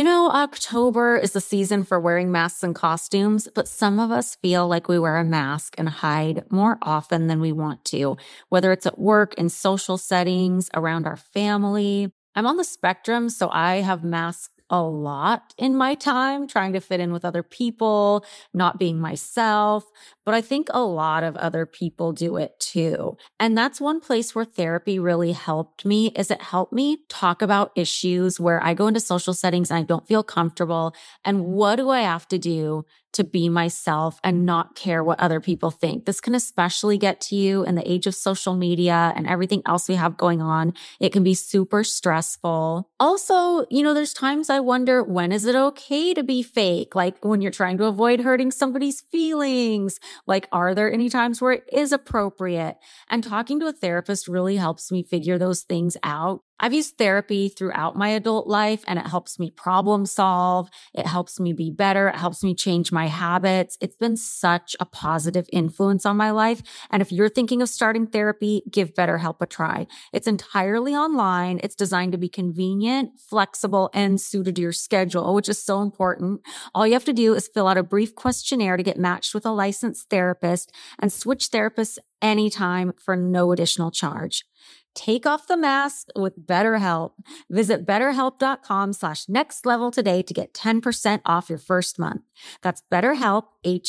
October is the season for wearing masks and costumes, but some of us feel like we wear a mask and hide more often than we want to, whether it's at work, in social settings, around our family. I'm on the spectrum, so I have masked a lot in my time, trying to fit in with other people, not being myself. But I think a lot of other people do it too. And that's one place where therapy really helped me, is it helped me talk about issues where I go into social settings and I don't feel comfortable. And what do I have to do to be myself and not care what other people think? This can especially get to you in the age of social media and everything else we have going on. It can be super stressful. Also, there's times I wonder, when is it okay to be fake? Like when you're trying to avoid hurting somebody's feelings. Like, are there any times where it is appropriate? And talking to a therapist really helps me figure those things out. I've used therapy throughout my adult life, and it helps me problem solve. It helps me be better. It helps me change my habits. It's been such a positive influence on my life. And if you're thinking of starting therapy, give BetterHelp a try. It's entirely online. It's designed to be convenient, flexible, and suited to your schedule, which is so important. All you have to do is fill out a brief questionnaire to get matched with a licensed therapist and switch therapists anytime for no additional charge. Take off the mask with BetterHelp. Visit BetterHelp.com/nextlevel today to get 10% off your first month. That's BetterHelp,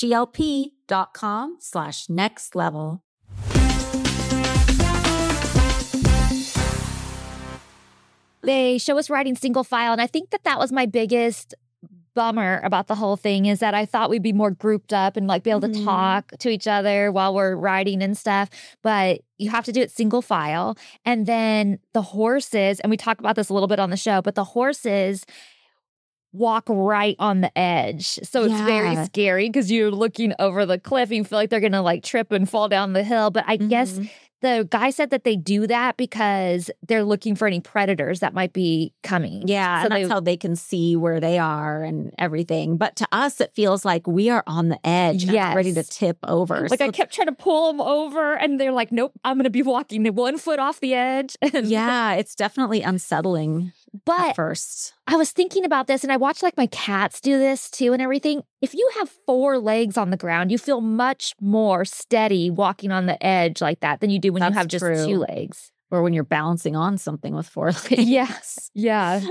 HELP.com/nextlevel. They show us writing single file, and I think that was my biggest bummer about the whole thing, is that I thought we'd be more grouped up and like be able to talk to each other while we're riding and stuff. But you have to do it single file. And then the horses, and we talk about this a little bit on the show, but the horses walk right on the edge. So it's very scary because you're looking over the cliff and you feel like they're going to like trip and fall down the hill. But I guess the guy said that they do that because they're looking for any predators that might be coming. Yeah, so and that's how they can see where they are and everything. But to us, it feels like we are on the edge, ready to tip over. Like, so I kept trying to pull them over, and they're like, nope, I'm going to be walking 1 foot off the edge. Yeah, it's definitely unsettling. But at first, I was thinking about this, and I watched like my cats do this too and everything. If you have 4 legs on the ground, you feel much more steady walking on the edge like that than you do when you have just 2 legs. Or when you're balancing on something with 4 legs. Yes. Yeah.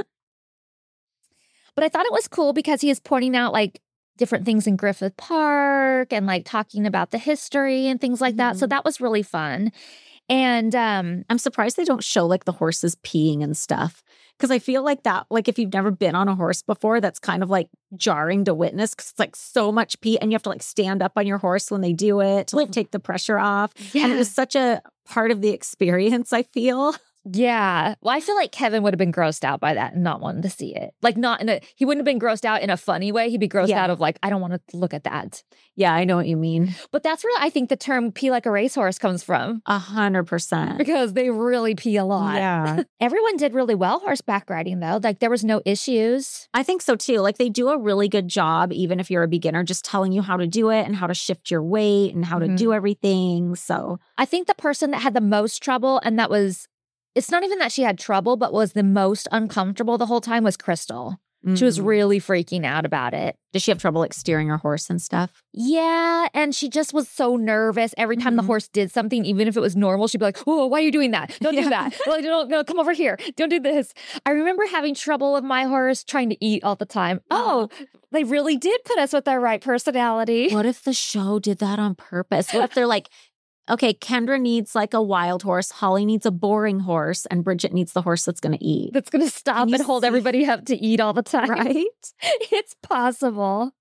But I thought it was cool because he is pointing out like different things in Griffith Park and like talking about the history and things like that. So that was really fun. And I'm surprised they don't show like the horses peeing and stuff. Because I feel like that, like if you've never been on a horse before, that's kind of like jarring to witness because it's like so much pee and you have to like stand up on your horse when they do it to like take the pressure off. Yeah. And it was such a part of the experience, I feel. Yeah. Well, I feel like Kevin would have been grossed out by that and not wanting to see it. Like not in he wouldn't have been grossed out in a funny way. He'd be grossed out of like, I don't want to look at that. Yeah, I know what you mean. But that's where I think the term pee like a racehorse comes from. 100%. Because they really pee a lot. Yeah. Everyone did really well horseback riding though. Like there was no issues. I think so too. Like they do a really good job, even if you're a beginner, just telling you how to do it and how to shift your weight and how to do everything. So I think the person that had the most trouble, and that was, it's not even that she had trouble, but was the most uncomfortable the whole time, was Crystal. She was really freaking out about it. Did she have trouble like steering her horse and stuff? Yeah, and she just was so nervous. Every time the horse did something, even if it was normal, she'd be like, oh, why are you doing that? Don't do that. Like, no, come over here. Don't do this. I remember having trouble with my horse trying to eat all the time. Oh, they really did put us with our right personality. What if the show did that on purpose? What if they're like, okay, Kendra needs like a wild horse, Holly needs a boring horse, and Bridget needs the horse that's going to eat. That's going to stop and hold everybody up to eat all the time. Right? It's possible.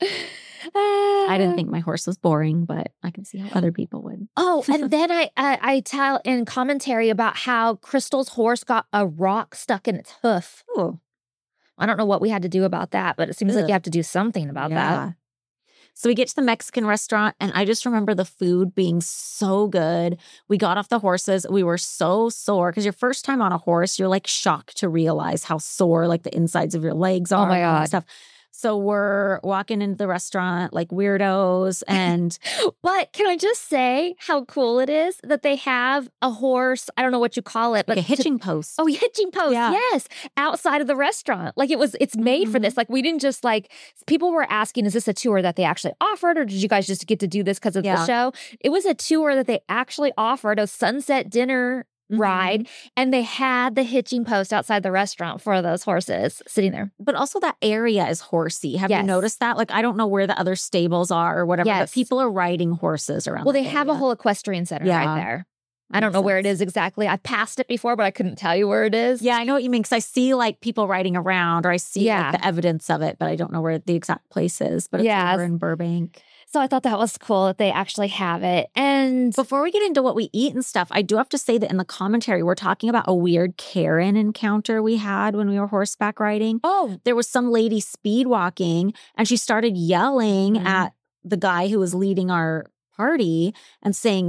I didn't think my horse was boring, but I can see how other people would. Oh, and then I tell in commentary about how Crystal's horse got a rock stuck in its hoof. Ooh. I don't know what we had to do about that, but it seems like you have to do something about that. So we get to the Mexican restaurant, and I just remember the food being so good. We got off the horses. We were so sore because your first time on a horse, you're like shocked to realize how sore like the insides of your legs are. Oh my God. And stuff. So we're walking into the restaurant like weirdos and... But can I just say how cool it is that they have a horse, I don't know what you call it, but... Like a hitching post. Oh, hitching post, yes. Outside of the restaurant. Like it's made for this. Like we didn't just like... People were asking, is this a tour that they actually offered, or did you guys just get to do this because of the show? It was a tour that they actually offered, a sunset dinner ride, and they had the hitching post outside the restaurant for those horses sitting there. But also that area is horsey. Have you noticed that? Like, I don't know where the other stables are or whatever, but people are riding horses around. Well, they have a whole equestrian center right there. I don't know where it is exactly. I passed it before, but I couldn't tell you where it is. Yeah, I know what you mean, because I see like people riding around, or I see like, the evidence of it, but I don't know where the exact place is. But it's over in Burbank. So I thought that was cool that they actually have it. And before we get into what we eat and stuff, I do have to say that in the commentary, we're talking about a weird Karen encounter we had when we were horseback riding. Oh, there was some lady speed walking, and she started yelling at the guy who was leading our party and saying,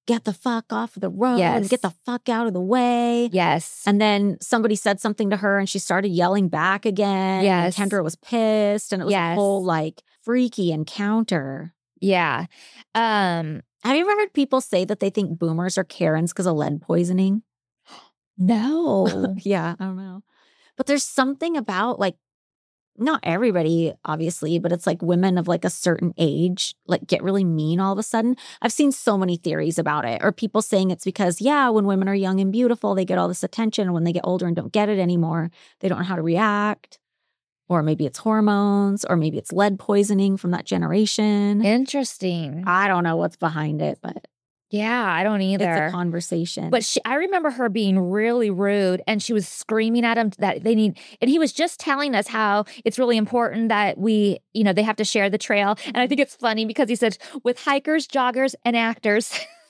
get the fuck off of the road, Yes. get the fuck out of the way. Yes. And then somebody said something to her and she started yelling back again. Yes. And Kendra was pissed and it was a whole like freaky encounter. Yeah. Have you ever heard people say that they think boomers are Karens because of lead poisoning? No. Yeah, I don't know. But there's something about like, not everybody, obviously, but it's like women of like a certain age, like get really mean all of a sudden. I've seen so many theories about it, or people saying it's because, when women are young and beautiful, they get all this attention. And when they get older and don't get it anymore, they don't know how to react. Or maybe it's hormones, or maybe it's lead poisoning from that generation. Interesting. I don't know what's behind it, but yeah, I don't either. It's a conversation. But I remember her being really rude and she was screaming at him that they need, and he was just telling us how it's really important that we, they have to share the trail. And I think it's funny because he said, with hikers, joggers, and actors.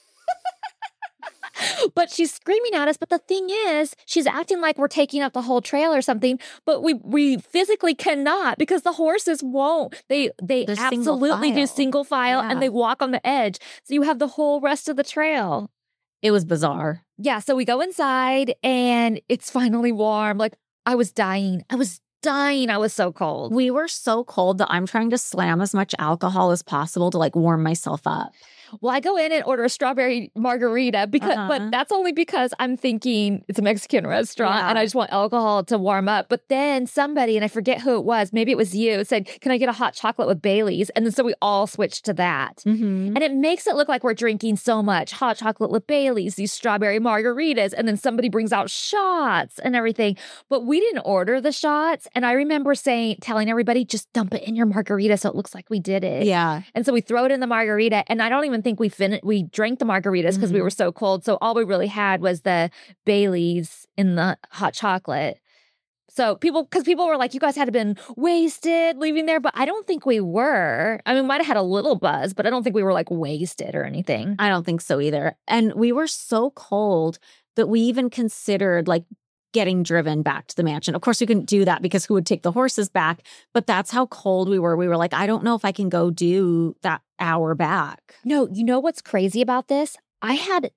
But she's screaming at us. But the thing is, she's acting like we're taking up the whole trail or something. But we physically cannot because the horses won't. They absolutely do single file and they walk on the edge. So you have the whole rest of the trail. It was bizarre. Yeah. So we go inside and it's finally warm. Like I was dying. I was so cold. We were so cold that I'm trying to slam as much alcohol as possible to like warm myself up. Well, I go in and order a strawberry margarita but that's only because I'm thinking it's a Mexican restaurant and I just want alcohol to warm up. But then somebody, and I forget who it was, maybe it was you, said, "Can I get a hot chocolate with Baileys?" And then so we all switched to that. Mm-hmm. And it makes it look like we're drinking so much hot chocolate with Baileys, these strawberry margaritas, and then somebody brings out shots and everything. But we didn't order the shots. And I remember telling everybody, just dump it in your margarita so it looks like we did it. Yeah. And so we throw it in the margarita, and I don't even think we drank the margaritas because we were so cold. So all we really had was the Baileys in the hot chocolate. So people were like, you guys had been wasted leaving there, but I don't think we were. I mean, we might have had a little buzz, but I don't think we were like wasted or anything. I don't think so either. And we were so cold that we even considered like getting driven back to the mansion. Of course, we couldn't do that because who would take the horses back? But that's how cold we were. We were like, I don't know if I can go do that hour back. No, you know what's crazy about this? I had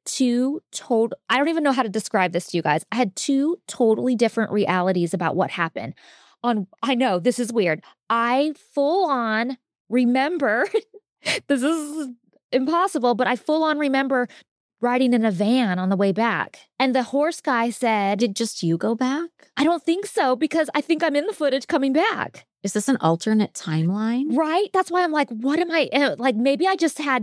I don't even know how to describe this to you guys. I had two totally different realities about what happened. I know, this is weird. I full on remember, this is impossible, but I full on remember riding in a van on the way back. And the horse guy said, "Did just you go back?" I don't think so, because I think I'm in the footage coming back. Is this an alternate timeline? Right? That's why I'm like, what am I, like, maybe I just had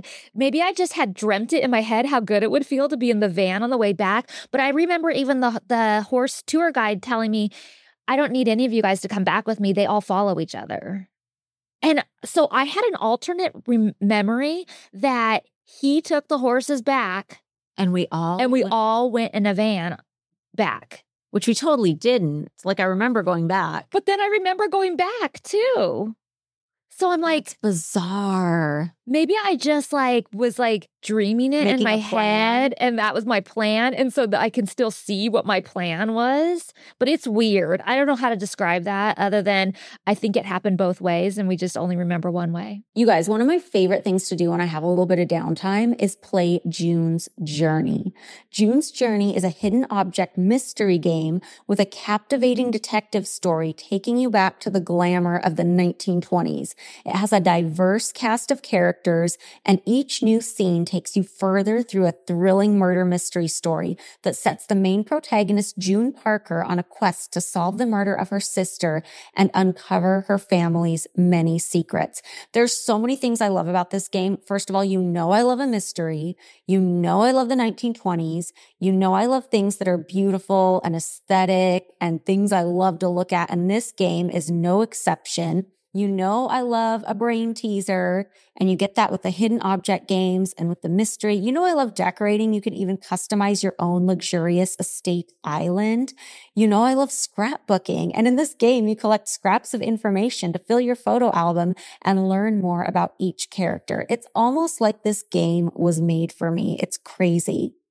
dreamt it in my head how good it would feel to be in the van on the way back. But I remember even the horse tour guide telling me, I don't need any of you guys to come back with me. They all follow each other. And so I had an alternate memory that he took the horses back. And we all went in a van back. Which we totally didn't. Like, I remember going back. But then I remember going back, too. So I'm like... That's bizarre. Maybe I just, was, dreaming it in my head, and that was my plan, and so that I can still see what my plan was. But it's weird. I don't know how to describe that other than I think it happened both ways, and we just only remember one way. You guys, one of my favorite things to do when I have a little bit of downtime is play June's Journey. June's Journey is a hidden object mystery game with a captivating detective story taking you back to the glamour of the 1920s. It has a diverse cast of characters, and each new scene takes you further through a thrilling murder mystery story that sets the main protagonist, June Parker, on a quest to solve the murder of her sister and uncover her family's many secrets. There's so many things I love about this game. First of all, I love a mystery. I love the 1920s. I love things that are beautiful and aesthetic and things I love to look at. And this game is no exception. I love a brain teaser, and you get that with the hidden object games and with the mystery. I love decorating. You can even customize your own luxurious estate island. I love scrapbooking. And in this game, you collect scraps of information to fill your photo album and learn more about each character. It's almost like this game was made for me. It's crazy.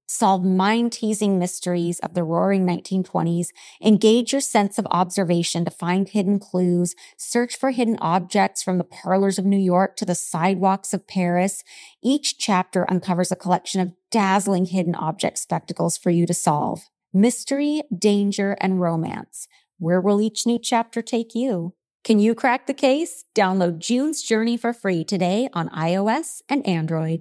Solve mind-teasing mysteries of the roaring 1920s. Engage your sense of observation to find hidden clues. Search for hidden objects from the parlors of New York to the sidewalks of Paris. Each chapter uncovers a collection of dazzling hidden object spectacles for you to solve. Mystery, danger, and romance. Where will each new chapter take you? Can you crack the case? Download June's Journey for free today on iOS and Android.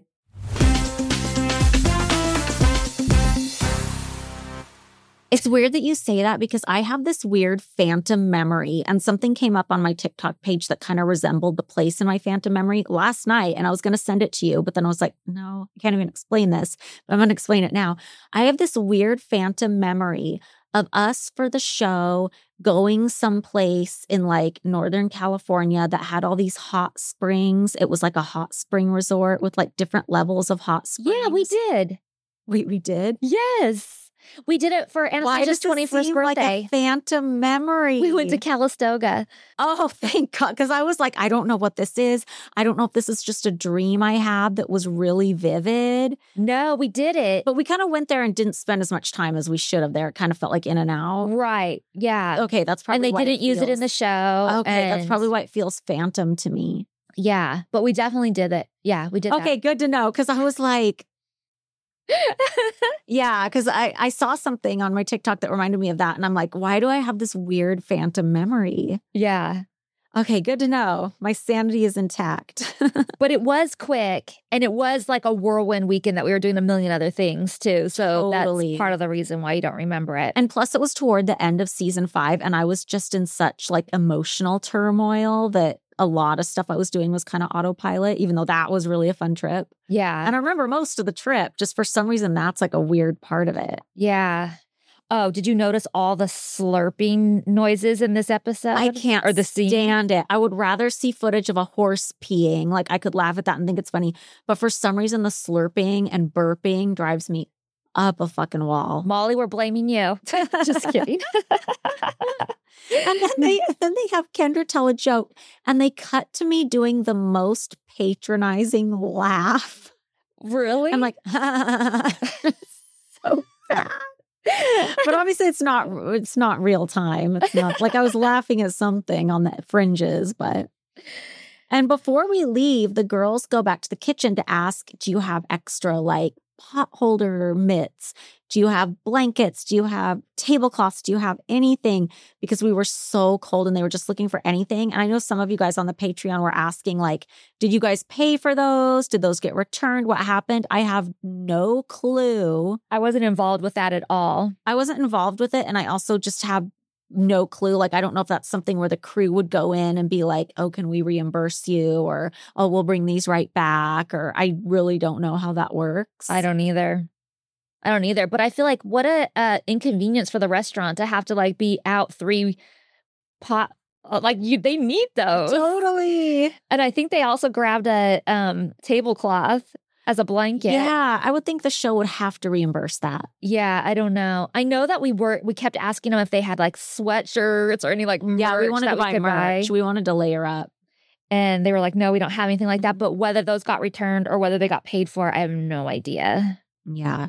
It's weird that you say that because I have this weird phantom memory, and something came up on my TikTok page that kind of resembled the place in my phantom memory last night, and I was going to send it to you, but then I was like, no, I can't even explain this, but I'm going to explain it now. I have this weird phantom memory of us for the show going someplace in like Northern California that had all these hot springs. It was like a hot spring resort with like different levels of hot springs. Yeah, we did. Wait, we did? Yes. We did it for Anastasia's 21st birthday. Like a phantom memory. We went to Calistoga. Oh, thank God. Because I was like, I don't know what this is. I don't know if this is just a dream I had that was really vivid. No, we did it. But we kind of went there and didn't spend as much time as we should have there. It kind of felt like in and out. Right. Yeah. Okay, that's probably why. And they didn't use it in the show. Okay, that's probably why it feels phantom to me. Yeah, but we definitely did it. Yeah, we did Okay, good to know. Because I was like, yeah, because I saw something on my TikTok that reminded me of that. And I'm like, why do I have this weird phantom memory? Yeah. Okay, good to know. My sanity is intact. But it was quick. And it was like a whirlwind weekend that we were doing a million other things too. So That's part of the reason why you don't remember it. And plus it was toward the end of season 5. And I was just in such like emotional turmoil that a lot of stuff I was doing was kind of autopilot, even though that was really a fun trip. Yeah. And I remember most of the trip. Just for some reason, that's like a weird part of it. Yeah. Oh, did you notice all the slurping noises in this episode? I can't stand it. I would rather see footage of a horse peeing. Like I could laugh at that and think it's funny. But for some reason, the slurping and burping drives me up a fucking wall. Molly, we're blaming you. Just kidding. And then they have Kendra tell a joke and they cut to me doing the most patronizing laugh. Really? I'm like, so bad. But obviously it's not real time. It's not like I was laughing at something on the fringes, but. And before we leave, the girls go back to the kitchen to ask, do you have extra like pot holder mitts? Do you have blankets? Do you have tablecloths? Do you have anything? Because we were so cold and they were just looking for anything. And I know some of you guys on the Patreon were asking like, did you guys pay for those? Did those get returned? What happened? I have no clue. I wasn't involved with that at all. I wasn't involved with it. And I also just have no clue. Like, I don't know if that's something where the crew would go in and be like, oh, can we reimburse you? Or, oh, we'll bring these right back. Or I really don't know how that works. I don't either. But I feel like what a inconvenience for the restaurant to have to like be out 3 pot. Like they need those. Totally. And I think they also grabbed a tablecloth as a blanket. Yeah, I would think the show would have to reimburse that. Yeah, I don't know. I know that we kept asking them if they had like sweatshirts or any like merch. Yeah, we wanted to buy merch. We wanted to layer up. And they were like, no, we don't have anything like that. But whether those got returned or whether they got paid for, I have no idea. Yeah.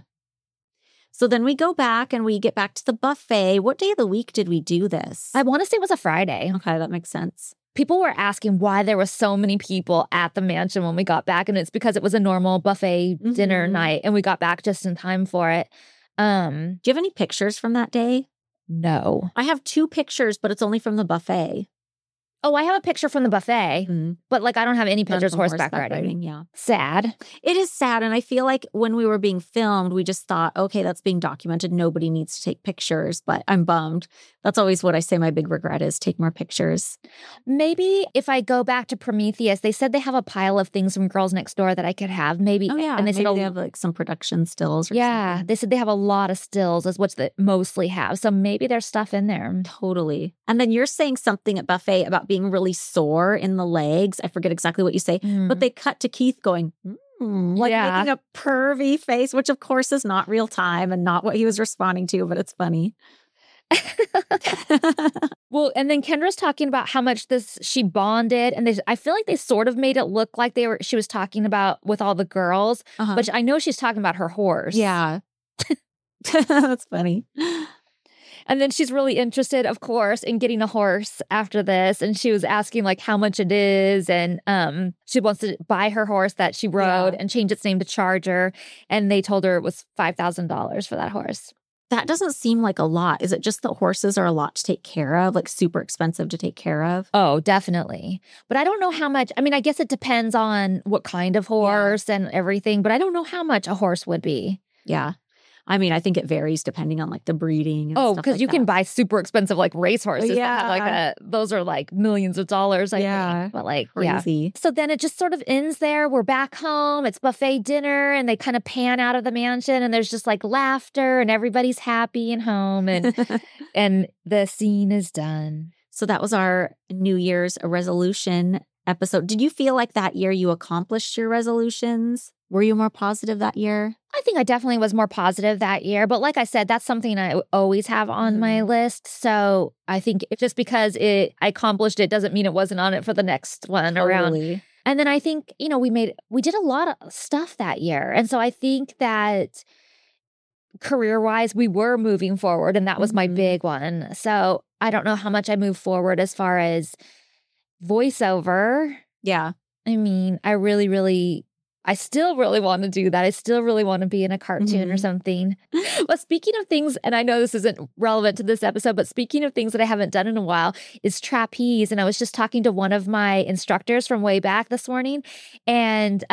So then we go back and we get back to the buffet. What day of the week did we do this? I want to say it was a Friday. Okay, that makes sense. People were asking why there were so many people at the mansion when we got back. And it's because it was a normal buffet dinner night and we got back just in time for it. Do you have any pictures from that day? No. I have 2 pictures, but it's only from the buffet. Oh, I have a picture from the buffet, but like I don't have any pictures of horseback riding. Yeah. Sad. It is sad. And I feel like when we were being filmed, we just thought, okay, that's being documented. Nobody needs to take pictures, but I'm bummed. That's always what I say my big regret is, take more pictures. Maybe if I go back to Prometheus, they said they have a pile of things from Girls Next Door that I could have. Maybe. Oh, yeah. And they said they have like some production stills. Or something. They said they have a lot of stills is what they mostly have. So maybe there's stuff in there. Totally. And then you're saying something at buffet about being really sore in the legs. I forget exactly what you say, but they cut to Keith going, like making a pervy face, which of course is not real time and not what he was responding to, but it's funny. Well, and then Kendra's talking about how much she bonded, and I feel like they sort of made it look like she was talking about with all the girls, but I know she's talking about her horse. Yeah. That's funny. And then she's really interested, of course, in getting a horse after this. And she was asking like how much it is. And she wants to buy her horse that she rode and change its name to Charger. And they told her it was $5,000 for that horse. That doesn't seem like a lot. Is it just that horses are a lot to take care of, like super expensive to take care of? Oh, definitely. But I don't know how much. I mean, I guess it depends on what kind of horse and everything. But I don't know how much a horse would be. Yeah. I mean, I think it varies depending on like the breeding. And because you can buy super expensive like racehorses. Yeah, like those are like millions of dollars. I think. But like crazy. Yeah. So then it just sort of ends there. We're back home. It's buffet dinner, and they kind of pan out of the mansion, and there's just like laughter, and everybody's happy and home, and and the scene is done. So that was our New Year's resolution episode. Did you feel like that year you accomplished your resolutions? Were you more positive that year? I think I definitely was more positive that year. But like I said, that's something I always have on my list. So I think just because I accomplished it doesn't mean it wasn't on it for the next one around. And then I think, we did a lot of stuff that year. And so I think that career-wise, we were moving forward. And that was my big one. So I don't know how much I moved forward as far as voiceover. Yeah. I mean, I still really want to do that. I still really want to be in a cartoon or something. Well, speaking of things, and I know this isn't relevant to this episode, but speaking of things that I haven't done in a while is trapeze. And I was just talking to one of my instructors from way back this morning, and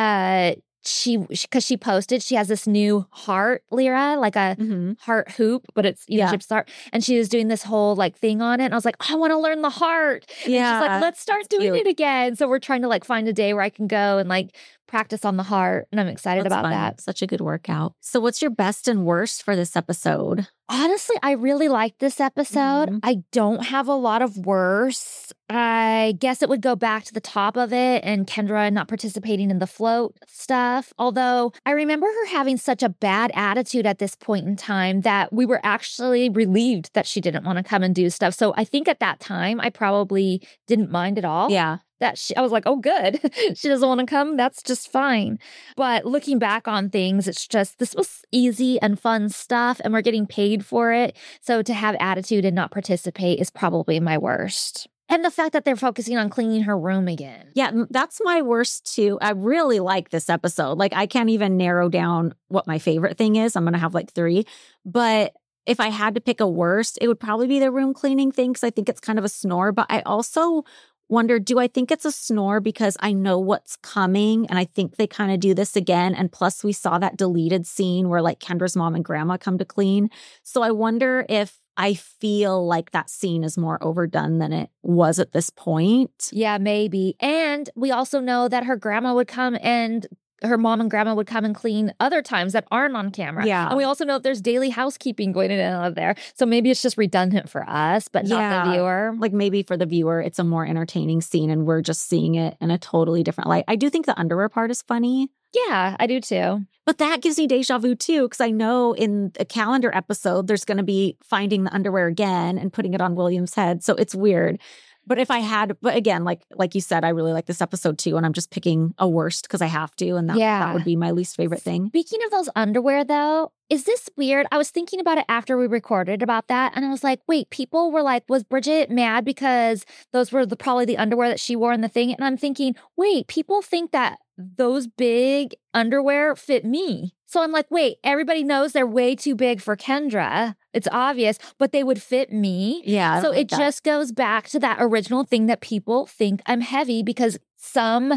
because she posted, she has this new heart lyra, like a heart hoop, but it's Egypt's heart, and she was doing this whole like thing on it. And I was like, I want to learn the heart. Yeah, and she's like, let's start doing it again. So we're trying to like find a day where I can go and like practice on the heart, and I'm excited about that. Such a good workout. So what's your best and worst for this episode? Honestly, I really liked this episode. I don't have a lot of worst. I guess it would go back to the top of it and Kendra not participating in the float stuff. Although I remember her having such a bad attitude at this point in time that we were actually relieved that she didn't want to come and do stuff. So I think at that time, I probably didn't mind at all. Yeah. I was like, oh, good. She doesn't want to come. That's just fine. But looking back on things, it's just, this was easy and fun stuff, and we're getting paid for it. So to have attitude and not participate is probably my worst. And the fact that they're focusing on cleaning her room again. Yeah, that's my worst too. I really like this episode. Like, I can't even narrow down what my favorite thing is. I'm going to have like 3. But if I had to pick a worst, it would probably be the room cleaning thing, because I think it's kind of a snore. But I also wonder, do I think it's a snore because I know what's coming and I think they kind of do this again? And plus we saw that deleted scene where like Kendra's mom and grandma come to clean. So I wonder if I feel like that scene is more overdone than it was at this point. Yeah, maybe. And we also know that her grandma would come and her mom and grandma would come and clean other times that aren't on camera. Yeah. And we also know that there's daily housekeeping going in and out of there. So maybe it's just redundant for us, but not the viewer. Like maybe for the viewer, it's a more entertaining scene and we're just seeing it in a totally different light. I do think the underwear part is funny. Yeah, I do too. But that gives me deja vu too, because I know in a calendar episode, there's going to be finding the underwear again and putting it on William's head. So it's weird. But but again, like you said, I really like this episode too. And I'm just picking a worst because I have to. And that would be my least favorite thing. Speaking of those underwear though, is this weird? I was thinking about it after we recorded about that. And I was like, wait, people were like, was Bridget mad because those were probably the underwear that she wore in the thing? And I'm thinking, wait, people think that those big underwear fit me. So I'm like, wait, everybody knows they're way too big for Kendra. It's obvious, but they would fit me. Yeah. So it just goes back to that original thing that people think I'm heavy because some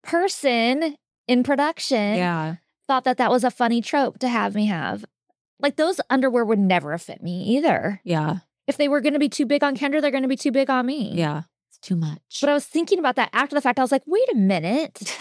person in production thought that was a funny trope to have me have. Like those underwear would never have fit me either. Yeah. If they were going to be too big on Kendra, they're going to be too big on me. Yeah. It's too much. But I was thinking about that after the fact. I was like, wait a minute.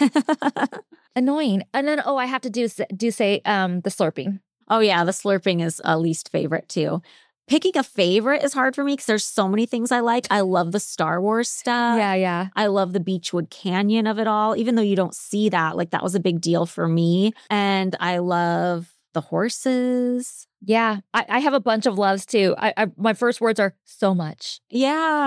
Annoying. And then, I have to say the slurping. Oh, yeah. The slurping is a least favorite, too. Picking a favorite is hard for me because there's so many things I like. I love the Star Wars stuff. Yeah. I love the Beechwood Canyon of it all, even though you don't see that. Like, that was a big deal for me. And I love the horses. Yeah. I have a bunch of loves, too. My first words are so much. Yeah.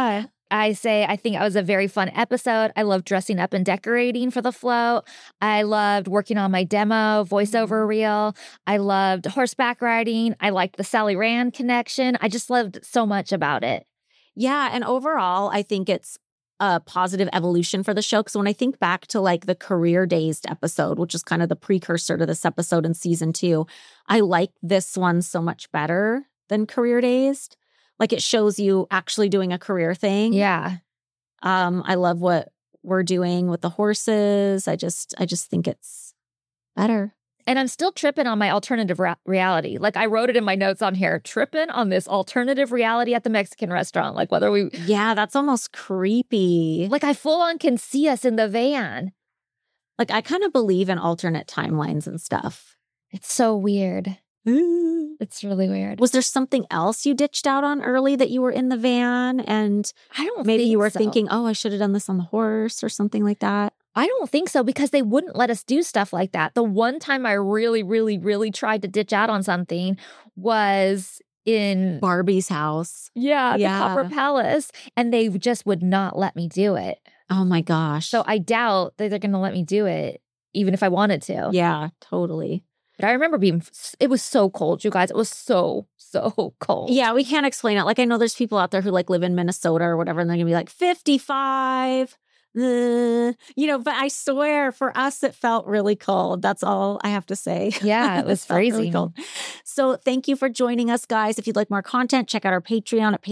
I say I think it was a very fun episode. I loved dressing up and decorating for the float. I loved working on my demo, voiceover reel. I loved horseback riding. I liked the Sally Rand connection. I just loved so much about it. Yeah. And overall, I think it's a positive evolution for the show. Because when I think back to like the Career Dazed episode, which is kind of the precursor to this episode in season 2, I like this one so much better than Career Dazed. Like it shows you actually doing a career thing. Yeah. I love what we're doing with the horses. I just think it's better. And I'm still tripping on my alternative reality. Like I wrote it in my notes on here, tripping on this alternative reality at the Mexican restaurant. Like whether we... Yeah, that's almost creepy. Like I full on can see us in the van. Like I kind of believe in alternate timelines and stuff. It's so weird. It's really weird. Was there something else you ditched out on early that you were in the van and I don't maybe think you were so. thinking, oh, I should have done this on the horse or something like that? I don't think so because they wouldn't let us do stuff like that. The one time I really, really, really tried to ditch out on something was in Barbie's house. Yeah, the Copper Palace. And they just would not let me do it. Oh my gosh. So I doubt that they're going to let me do it, even if I wanted to. Yeah, totally. But I remember it was so cold, you guys. It was so cold. Yeah, we can't explain it. Like I know there's people out there who like live in Minnesota or whatever, and they're going to be like 55. But I swear for us, it felt really cold. That's all I have to say. Yeah, it was freezing. Really cold. So thank you for joining us, guys. If you'd like more content, check out our Patreon at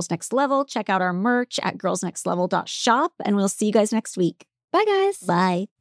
patreon.com/girlsnextlevel. Check out our merch at girlsnextlevel.shop, and we'll see you guys next week. Bye, guys. Bye.